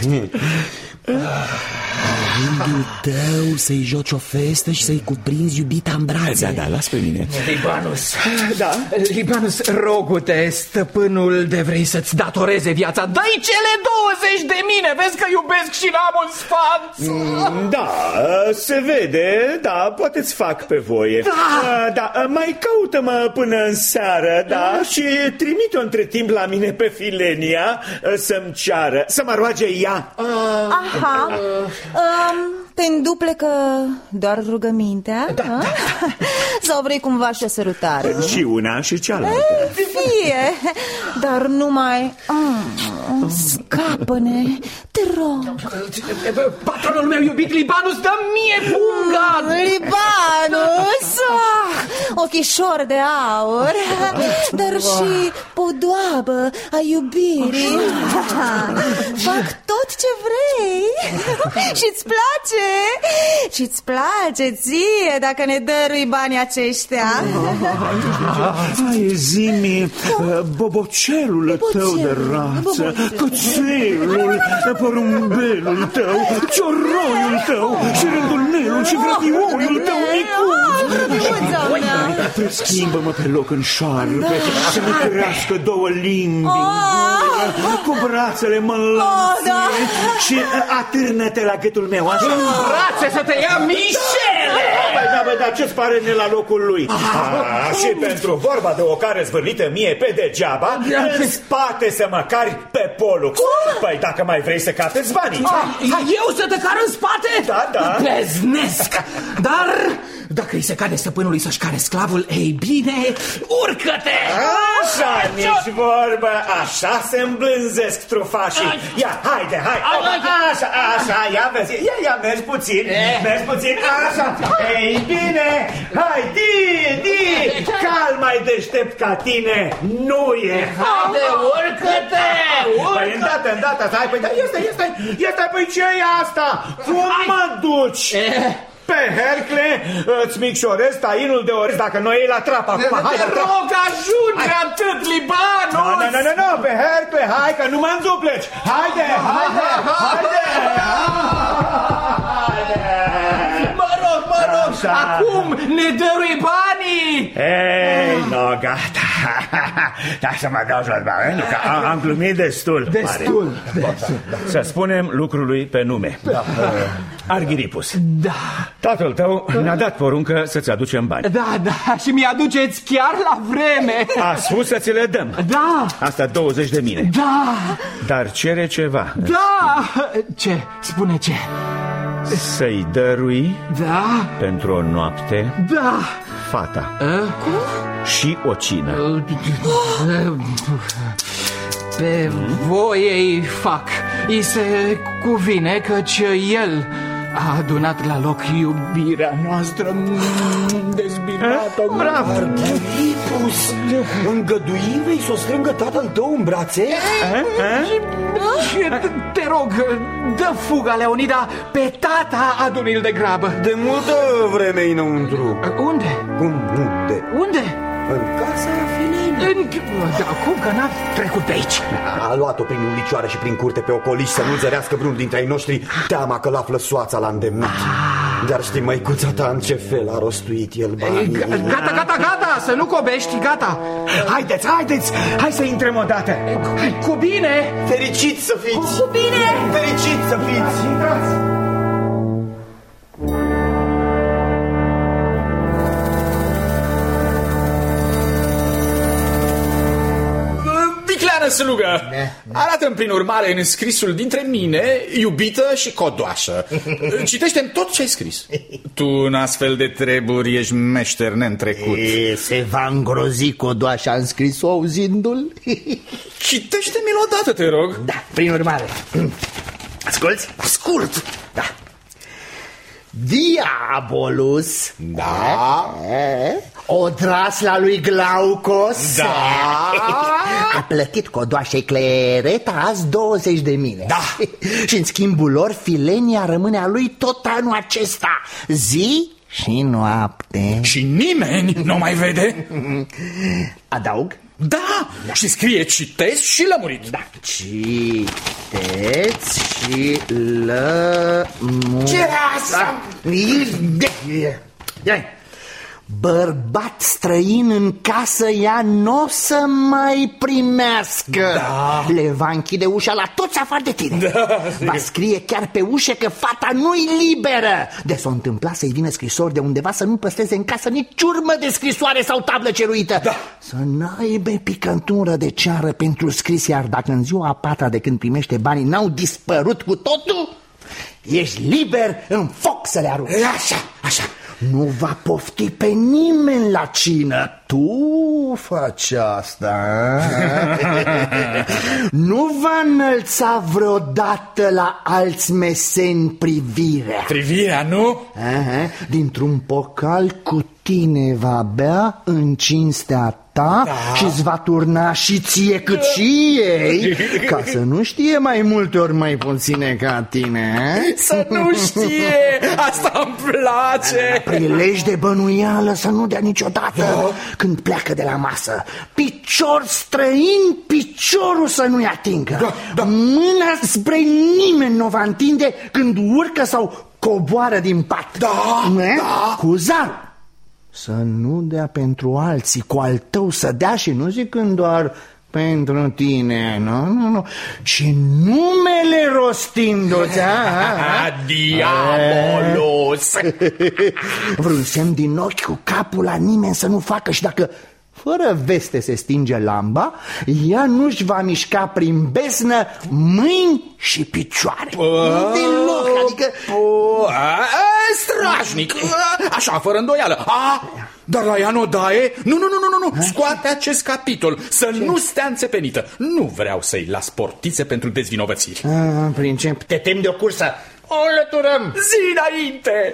Rândul tău să-i joci o festă și să-i cuprinzi iubita în brațe. Da, da, las pe mine. Libanus. Da. Libanus, rogu-te, stăpânul de vrei să-ți datoreze viața. Dă-i cele douăzeci de mine, vezi că iubesc și n-am un sfanț. Mm, da, se vede, da, poate-ți fac pe voie. Da, da, mai caută-mă până în seară, da, și trimite-o între timp la mine pe Filenia să-mi ceară, să mă roage ea. Aha. Um, te înduplecă doar rugămintea? Da, da. Sau vrei cumva și o sărutare? Și una și cealaltă. Fie, dar numai mm, scapă-ne, te rog. Patronul meu iubit, Libanus, dă-mi mie punga. Libanus, ochișor de aur, dar și podoabă a iubirii. Fac tot ce vrei. Și-ți place? Și-ți place ție dacă ne dărui banii aceștia? Hai, zi-mi, bobocelul tău de rață, cățelul, porumbelul tău, cioroiul tău și rândulelul și grădionul tău micuț. Schimbă-mă pe loc în șoarpe, să-mi crească două limbi, cu brațele mă înlație și atârnă-te la gâtul meu, așa? Brațe să te ia, Mișele! Da, bă, dar ce-ți pare ne la locul lui? Ah, și pentru vorba de o care zvârlită mie pe degeaba, în spate să mă cari pe Polux. Păi dacă mai vrei să capezi banii. Eu să te car în spate? Da, da. Beznesc! Dar dacă îi se cade stăpânului să-și care sclavul, ei bine, urcă-te! Așa, nici vorbă, așa se îmblânzesc trufașii. Ia, haide, hai, așa, așa, ia vezi, ia, ia, mergi puțin, mergi puțin, așa. Ei bine, hai, di, di, cal mai deștept ca tine nu e. Haide, urcă-te! Păi îndată, îndată, hai, păi, dar este, este, este, păi ce e asta? Cum mă duci? Pe Hercle îți micșorez tainul de orez dacă noi iei la trap acum. Hai, te rog, ajunge atât, Libanus! Nu, nu, nu, nu, pe Hercle, hai că nu mă îndupleci. Haide, haide, haide! Mă rog, mă rog, acum ne dărui banii! Ei, no, gata. Da, să mă dau jos, bă, nu, că am, am glumit destul. Destul. Să spunem lucrului pe nume. Da. Arghiripus. Da. Tatăl tău ne-a dat poruncă să-ți aducem bani. Da, da, și mi-aduceți chiar la vreme. A spus să ți le dăm. Da. Asta douăzeci de mine. Da. Dar cere ceva. Da. Ce? Spune ce? Să-i dărui, da, pentru o noapte, da, fata. A? Cum? Și o cină. Pe voie îi fac. Îi se cuvine căci el a adunat la loc iubirea noastră dezbinată. Bravo! Arghiripus, îngăduim vei să o strângă tatăl tău în brațe? Și te rog, dă fuga, Leonida, pe tata adu-l de grabă. De multă vreme înăuntru. Unde? Cum unde? Unde? În casa Filenia. Da, cum că n-a trecut pe aici? A luat-o prin ulicioară și prin curte pe ocoliș să nu zărească vreunul dintre ai noștri, teama că l-află soața la îndemnat. Dar știi, măicuța ta, în ce fel a rostuit el banii? Gata, gata, gata, să nu cobești, gata. Haideți, haideți, hai să intrăm odată. Cu bine. Fericiți să fiți. Cu bine. Fericiți să fiți. Intrați. Vicleană slugă, arată-mi prin urmare în scrisul dintre mine, iubită și codoașă. Citește-mi tot ce ai scris. Tu în astfel de treburi ești meșter neîntrecut. E, se va îngrozi codoașa în scrisul auzindu-l? Citește-mi-l odată, te rog. Da, prin urmare. Asculți? Ascult. Da. Diabolus, da, odrasla lui Glaucos, da, a plătit codoașei Clereta azi douăzeci de mile. Da. Și în schimbul lor Filenia rămâne a lui tot anul acesta, zi și noapte. Și nimeni nu mai vede. Adaug? Da, și scrie citesc și lămurit. Da, citeți și lămurit. Ce era asta? Bărbat străin în casă ea n-o să mai primească. Da. Le va închide ușa la toți afară de tine. Da. Va scrie chiar pe ușă că fata nu-i liberă. De s-o întâmpla să-i vină scrisori de undeva, să nu păstreze în casă nici urmă de scrisoare sau tablă ceruită. Da. Să n-aibă picătură de ceară pentru scris. Iar dacă în ziua a patra de când primește banii n-au dispărut cu totul, ești liber în foc să le arunci. Așa, așa. Nu va pofti pe nimeni la cină. Tu faci asta. Nu va înălța vreodată la alți meseni privirea. Privirea, nu? Aha. Dintr-un pocal cu tine va bea în cinstea ta, da. Și îți va turna și ție cât și ei, ca să nu știe mai multe ori mai puține ca tine. Să nu știe, asta îmi place. Prilej de bănuială să nu dea niciodată, da. Când pleacă de la masă. Picior străin, piciorul să nu-i atingă, da, da. Mâna spre nimeni nu va întinde când urcă sau coboară din pat, da, da. Cu zar. Să nu dea pentru alții, cu al tău să dea, și nu zicând doar pentru tine, nu, nu, nu, ci numele rostindu-ți. Diabolus! Vreun semn din ochi cu capul la nimeni să nu facă, și dacă fără veste se stinge lamba, ea nu-și va mișca prin besnă mâini și picioare. Deloc, adică... Strajnic, așa, fără îndoială. A, dar la ea n-o daie? Nu, nu, nu, nu, nu, scoate acest capitol, să ce? Nu stea înțepenită. Nu vreau să-i las portițe pentru dezvinovățiri. Ah, Princip, te temi de o cursă? O înlăturăm. Zi înainte.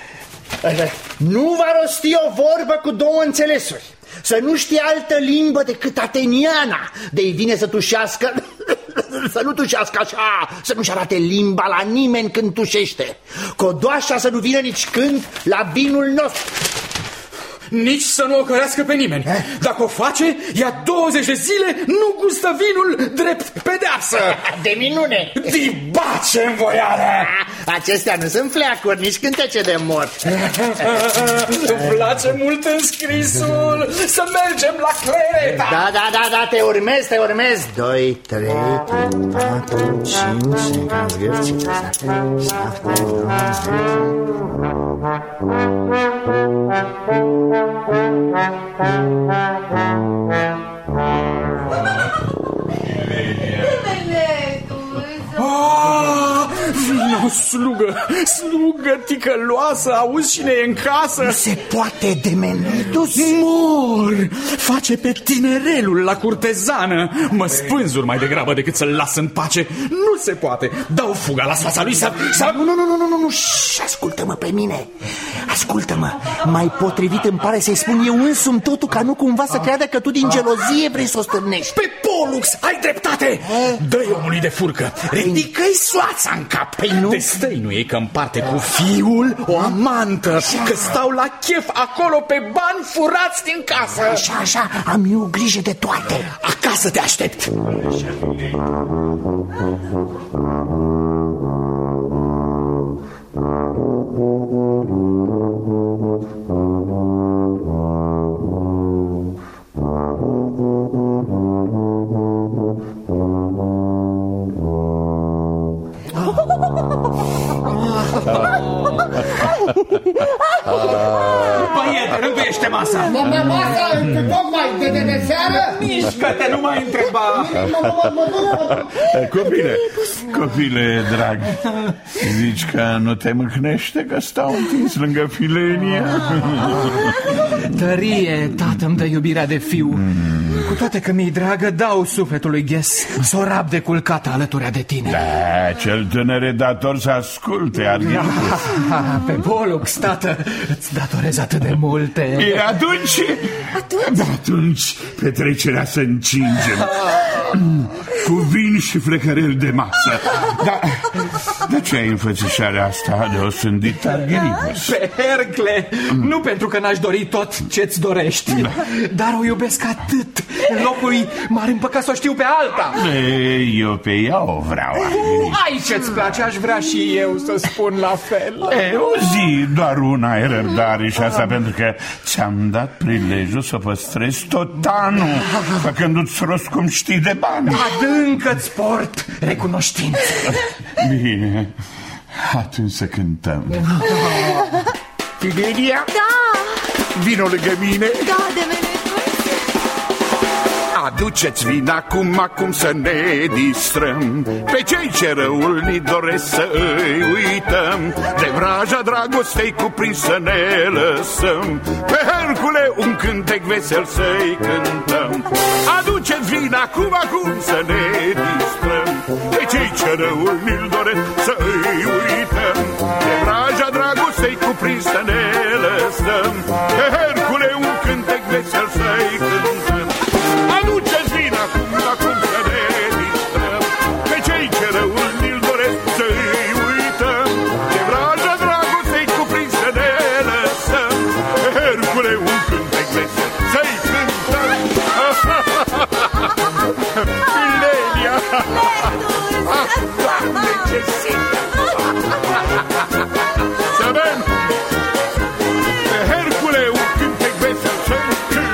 Nu va rosti o vorbă cu două înțelesuri. Să nu știe altă limbă decât ateniana. De-i vine să tușească, să nu tușească așa, să nu-și arate limba la nimeni când tușește. Codoașa să nu vină nici când la vinul nostru. Nici să nu ocărească pe nimeni. eh? Dacă o face, ia douăzeci de zile, nu gustă vinul, drept pedeapsă. De minune. Dibace în voială. Acestea nu sunt fleacuri, nici cântece de mort. Îmi place mult înscrisul. Să mergem la Clereta. Da, da, da, da, te urmez, te urmez. Doi, trei, patru, cinci, Ah, vino, slugă, slugă ticăloasă, auzi cine e în casă? Nu se poate, Demenitus. Mor, face pe tinerelul la curtezană. Mă spânzur mai degrabă decât să-l las în pace. Nu se poate, dau fuga la fața lui să... să... Nu, nu, nu, nu, nu, nu, ascultă-mă pe mine. Ascultă-mă, mai potrivit îmi pare să-i spun eu însumi totul, ca nu cumva să creadă că tu din gelozie vrei să o stârnești. Pe Polux, ai dreptate. Dă-i omului de furcă, ridică-i soața în cap. Păi nu? De destăinuie că împarte cu fiul o amantă, că stau la chef acolo pe bani furați din casă. Așa, așa, am eu grijă de toate. Acasă te aștept. Băiete, rânduiește masa! Masa, tocmai de, de, de seară? Mișcă-te, nu mai întreba! Copile, copile drag, zici că nu te mâhnește că stau întins lângă Filenia? Tărie, tată-mi dă iubirea de fiu. Cu toate că mi-i dragă, dau sufletul lui Ghes s-o rab de culcată alăturea de tine. Da, cel tânăr e dator să asculte, Arghilipus. Pe Bolux, tată, îți datorez atât de multe. E atunci, Atunci? da, atunci petrecerea să încingem cu vin și flecărel de masă. Da, de ce ai înfățișarea asta de osândit, Arghilipus? Pe Hercle, nu pentru că n-aș dori tot ce-ți dorești, da, dar o iubesc atât, în locul ei m-ar împăca să o știu pe alta. E, eu pe ea o vreau, Arghilipus. Ai ce-ți place, aș vrea și eu să spun la fel. E, o zi, doar una ai răbdare și asta pentru că ți-am dat prilejul să păstrezi tot anul, făcându-ți rost cum știi de bani. Adâncă-ți port recunoștință. Bine, atunci să cântăm. Filenia? Da! Vino lângă mine. Da, de mine. Aduceți vin acum, acum să ne distrăm pe cei ce răul ni doresc să îi uităm. De vraja dragostei cuprins să ne lăsăm, pe Hercule un cântec vesel să-i cântăm. Aduceți vin acum, acum să ne distrăm pe cei ce răul ni doresc să îi uităm. De vraja dragostei cuprins să ne lăsăm, pe Hercule un cântec vesel să-i cântăm. Aduceți vin acum, acum să ne distrăm pe cei ce răul ni-l doresc să-i uităm. De vraja dragostei cuprins să ne lăsăm, pe Hercule un cântec vesel să-i cântăm. Filenia! Doamne, ce simt! Să bem! Pe Hercule un cântec vesel să-i cântăm.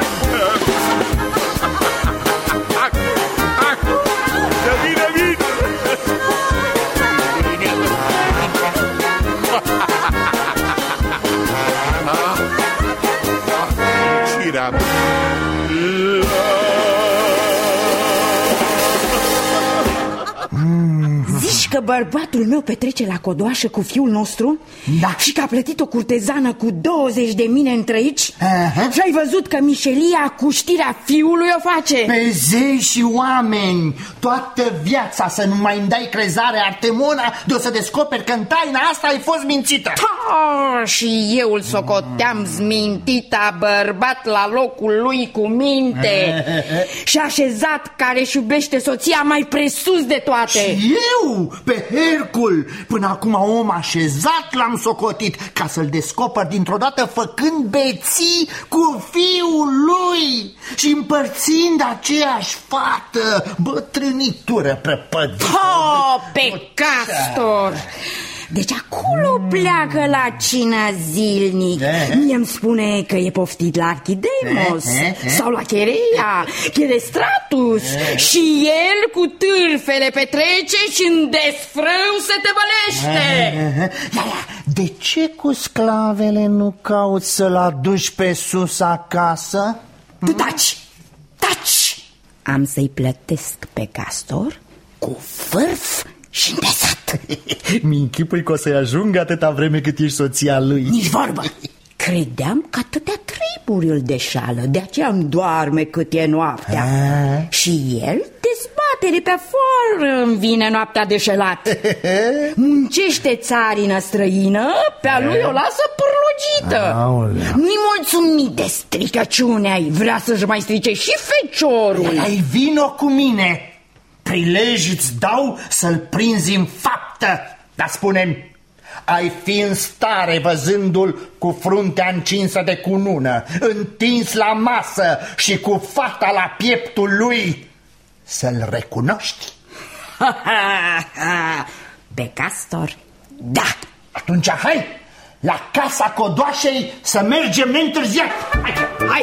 Zici că bărbatul meu petrece la codoașă cu fiul nostru? Da. Și că a plătit o curtezană cu douăzeci de mine între aici? Uh-huh. Și ai văzut că Mișelia cu știrea fiului o face? Pe zei și oameni, toată viața să nu mai îmi dai crezare, Artemona, de o să descoperi că în taina asta ai fost mințită. Ta, și eu îl socoteam zmintita, bărbat la locul lui cu minte și așezat, care își iubește soția mai presus de toate. Și eu, pe Hercul, până acum om așezat l-am socotit, ca să-l descoper dintr-o dată făcând beții cu fiul lui și împărțind aceeași fată, bătrânitură prăpădită. Oh, pe Castor! Deci acolo pleacă la cină zilnic. Mie îmi spune că e poftit la Archidemos sau la Cherea, Cherestratus, și el cu târfele petrece și în desfrâu se tăvălește. Ia, ia, de ce cu sclavele nu cauți să-l aduci pe sus acasă? Tu taci, taci! Am să-i plătesc pe Castor cu vârf și îndesat. Mi-închipui că o să-i ajungă atâta vreme cât ești soția lui. Nici vorbă. Credeam că atâtea treburi îl deșală, de aceea îmi doarme cât e noaptea. A? Și el, dezbatere pe afară, îmi vine noaptea deșelat. Muncește țarină străină, pe-a lui o lasă pârlogită. Nu-i mulțumit de stricăciunea, vrea să-și mai strice și feciorul. Ai vino cu mine, prilej îți dau să-l prinzi în faptă. Dar spune-mi, ai fi în stare, văzându-l cu fruntea încinsă de cunună, întins la masă și cu fata la pieptul lui, să-l recunoști? Pe Castor? Da. Atunci hai, la casa codoașei să mergem neîntârziat. Hai, hai!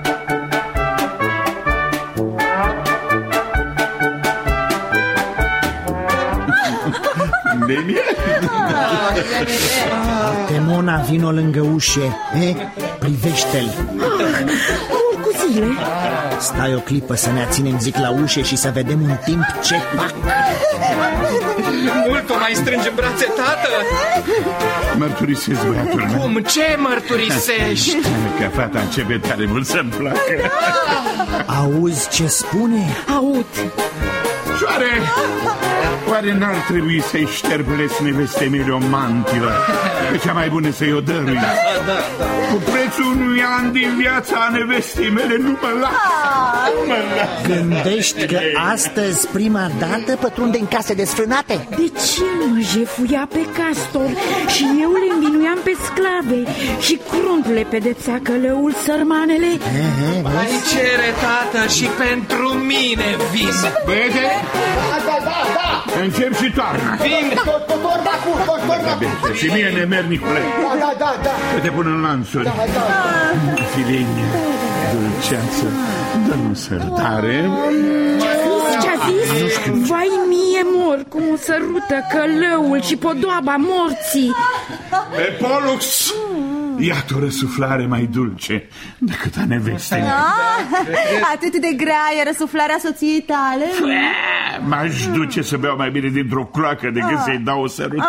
Temona, vino lângă ușe, eh? Privește-l. Cu zile. Stai o clipă să ne aținem, zic, la ușe și să vedem în timp ce fac. Mult o mai strângi în brațe, tată? Mărturisesc, băiatul meu. Cum? Ce mărturisești? Că fata începe tare mult să-mi placă. Auzi ce spune? Aud. Oare, oare n-ar trebui să-i șterpulesc nevestei mele o mantilă? Că cea mai bună să-i o dărui. Da, da, da. Cu prețul unui an din viața nevestei mele nu mă las. Nu mă las. Gândești că astăzi prima dată pătrunde în case desfrânate? De ce mă jefuia pe Castor și eu le învinuiam pe sclave și crunt le pedepsea călăul sărmanele? Mai cere, tată, și pentru mine vin. Băiete? Da, da, da, da. Încep și toarna. Vin. Tot, tot, torna cu, tot, torna cu. Și mie, nemernicule. Da, da, da, da. Să te pun în lanțuri. Da, da. Filenie, dulceață, dă-mi sărtare. Ce-a zis? Vai mie mor cum o sărută călăul și podoaba morții. Pe Polux, iată o răsuflare mai dulce decât a nevestei. Atât de grea e răsuflarea soției tale? M-aș duce să beau mai bine dintr-o cloacă decât să-i dau o sărutare.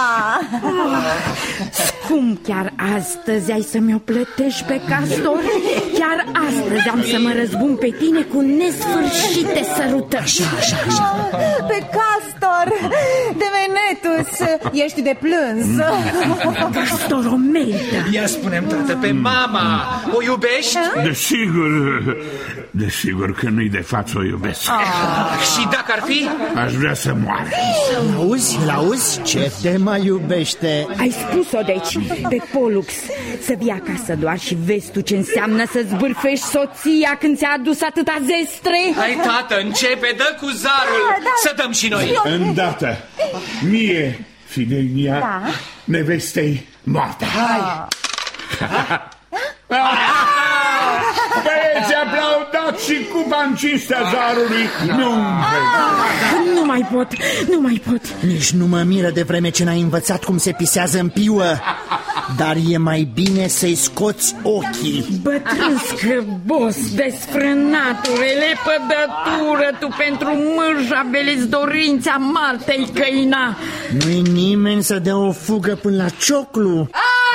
Cum chiar astăzi ai să mi-o plătești pe Castor? Chiar astăzi am să mă răzbun pe tine cu nesfârșite sărutări. Așa, așa, așa. Pe Castor, de Venetus, ești de plâns. Castor o merită. Ia spune-mi, tată, pe mama o iubești? Desigur, desigur că nu-i de față o iubesc. Ah, și dacă ar fi? Aș vrea să moară. L-auzi? L-auzi? Ce te mai iubește? Ai spus-o deci, pe Polux, să vii acasă doar și vezi tu ce înseamnă să-ți bârfești soția când ți-a adus atâta zestre. Hai, tată, începe, dă cu zarul, da, da. Să dăm și noi. Îndată, mie, Fidenia, da. Nevestei moartea. Hai! Băieți, aplaudați și cupa în cinstea zarului. Nu Nu mai pot, nu mai pot. Nici nu mă miră de vreme ce n-ai învățat cum se pisează în piuă. Dar e mai bine să-i scoți ochii. Bătrân scârbos, desfrânatule, lepădătură tu pentru mârja beliți dorința Martei Căina. Nu-i nimeni să dea o fugă până la cioclu.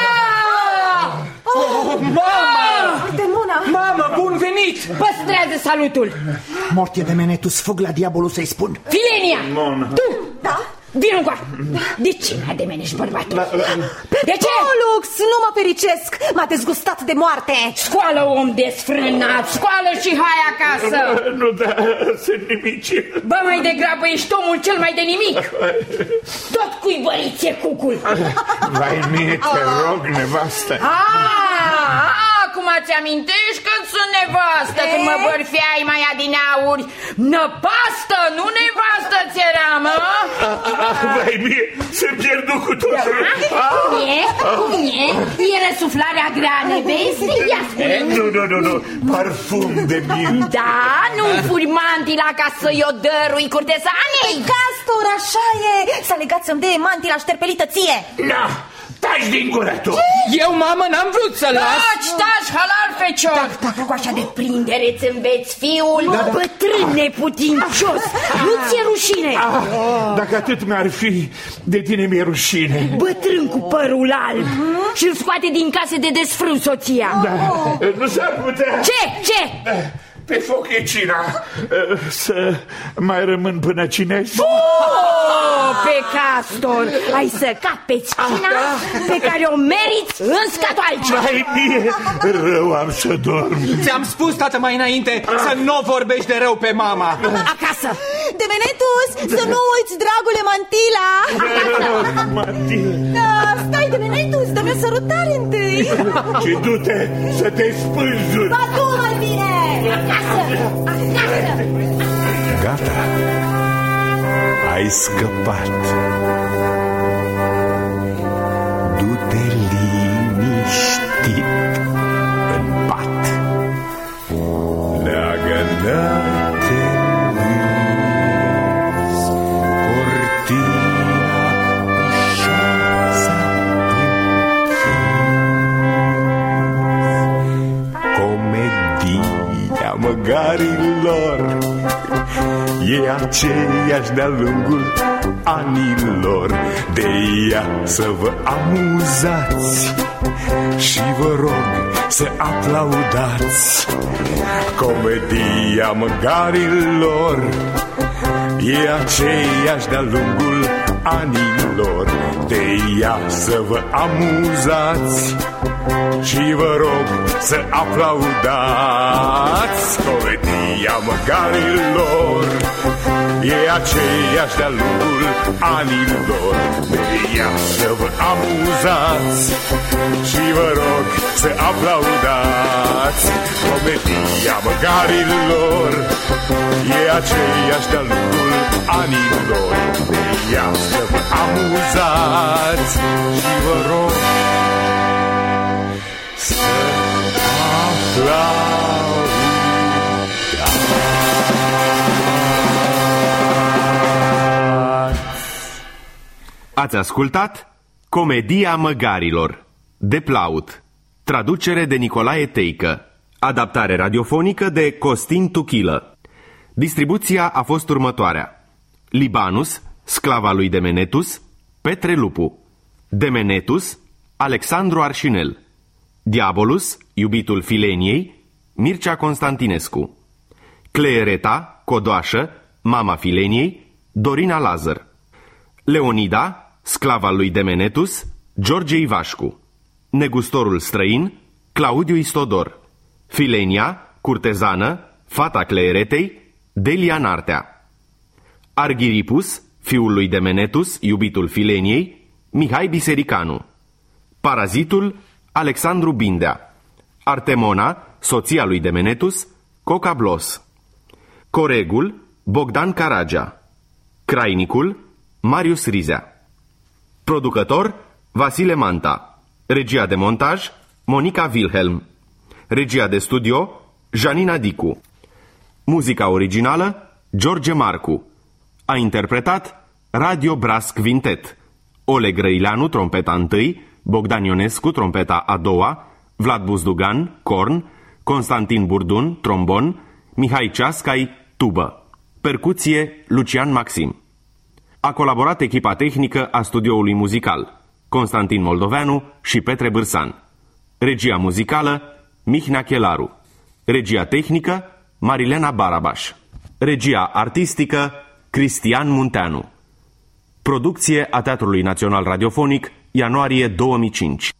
Oh, mama! Demona! Mamă, bun venit! Păstrează salutul! Mortie de Menetus, fug la diavolul să-i spun. Filenia! Tu! Da? Vino încoa! De ce mă ademenești, bărbatul? De ce? Polux, nu mă fericesc! M-a dezgustat de moarte! Scoală, om desfrânat! Scoală și hai acasă! Nu, da, sunt nimici. Bă, mai degrabă ești omul cel mai de nimic! Tot cuibărit ție cucul! Vai mie, te rog, nevastă! Acum ți amintești că sunt nevastă când mă bărfeai mai adineauri? Năpastă, nu nevastă ți eram, mă? Vai mie, se pierdu cu totul. Cum e? Cum e? E răsuflarea grea nevestii? Ia spune. Nu, nu, nu, nu, parfum de minte. Da, nu-mi furi mantila ca să-i o dărui curtesanei? Castor, așa e! S-a legat să-mi dea mantila șterpelită ție! Da! Taci din gură tu! Eu, mamă, n-am vrut să las! Taci, taci, halal fecior! Da, Cu așa de prindere îți înveți, fiul! Da, da. Bătrân neputincios! Nu ți-e rușine! Ah, dacă atât mi-ar fi, de tine mi-e rușine! Bătrân cu părul alb! Și îl scoate din case de desfrân soția! Da, nu s-ar putea! Ce? Ce? pe Fochecina. Să mai rămân până cinezi? Oh, pe Castor, ai săcat pe cina pe care o meriți în scatoalce. Mai mie rău am să dorm. Ți-am spus, tată, mai înainte să nu vorbești de rău pe mama. Acasă. Demenetus, să nu uiți, dragule, mantila. Mantila. Da, stai, Demenetus, dă-mi o sărutare întâi. Și du-te să te spânzuri. Ba tu mai bine. Acasă, acasă. Gata, ai scăpat. Du-te liniștit în pat. Leagă-te râs, cortina ușor s-a închis. Comedia măgarilor e aceeași de-a lungul anilor. De ea să vă amuzați și vă rog să aplaudați. Comedia măgarilor e aceeași de-a lungul anilor. De ea să vă amuzați și vă rog să aplaudați. Comedia măgarilor e aceeași de-a lungul anilor. De ea să vă amuzați și vă rog să aplaudați. Comedia măgarilor e aceeași de-a lungul anilor. De ea să vă amuzați și vă rog să Ați ascultat Comedia măgarilor de Plaut, traducere de Nicolae Teică, adaptare radiofonică de Costin Tuchilă. Distribuția a fost următoarea: Libanus, sclava lui Demenetus, Petre Lupu; Demenetus, Alexandru Arșinel; Diabolus, iubitul Fileniei, Mircea Constantinescu; Cleereta, codoașă, mama Fileniei, Dorina Lazăr; Leonida, sclava lui Demenetus, George Ivașcu; Negustorul străin, Claudiu Istodor; Filenia, curtezană, fata Cleeretei, Delia Nartea; Arghiripus, fiul lui Demenetus, iubitul Fileniei, Mihai Bisericanu; Parazitul, Alexandru Bindea; Artemona, soția lui Demenetus, Coca Blos; Coregul, Bogdan Caragea; Crainicul, Marius Rizea. Producător, Vasile Manta. Regia de montaj, Monica Wilhelm. Regia de studio, Janina Dicu. Muzica originală, George Marcu. A interpretat Radio Brass Quintet: Oleg Răileanu, trompeta întâi, Bogdan Ionescu, trompeta a doua, Vlad Buzdugan, corn, Constantin Burdun, trombon, Mihai Ceascai, tubă. Percuție, Lucian Maxim. A colaborat echipa tehnică a studioului muzical, Constantin Moldoveanu și Petre Bârsan. Regia muzicală, Mihnea Chelaru. Regia tehnică, Marilena Barabaș. Regia artistică, Cristian Munteanu. Producție a Teatrului Național Radiofonic, ianuarie două mii cinci.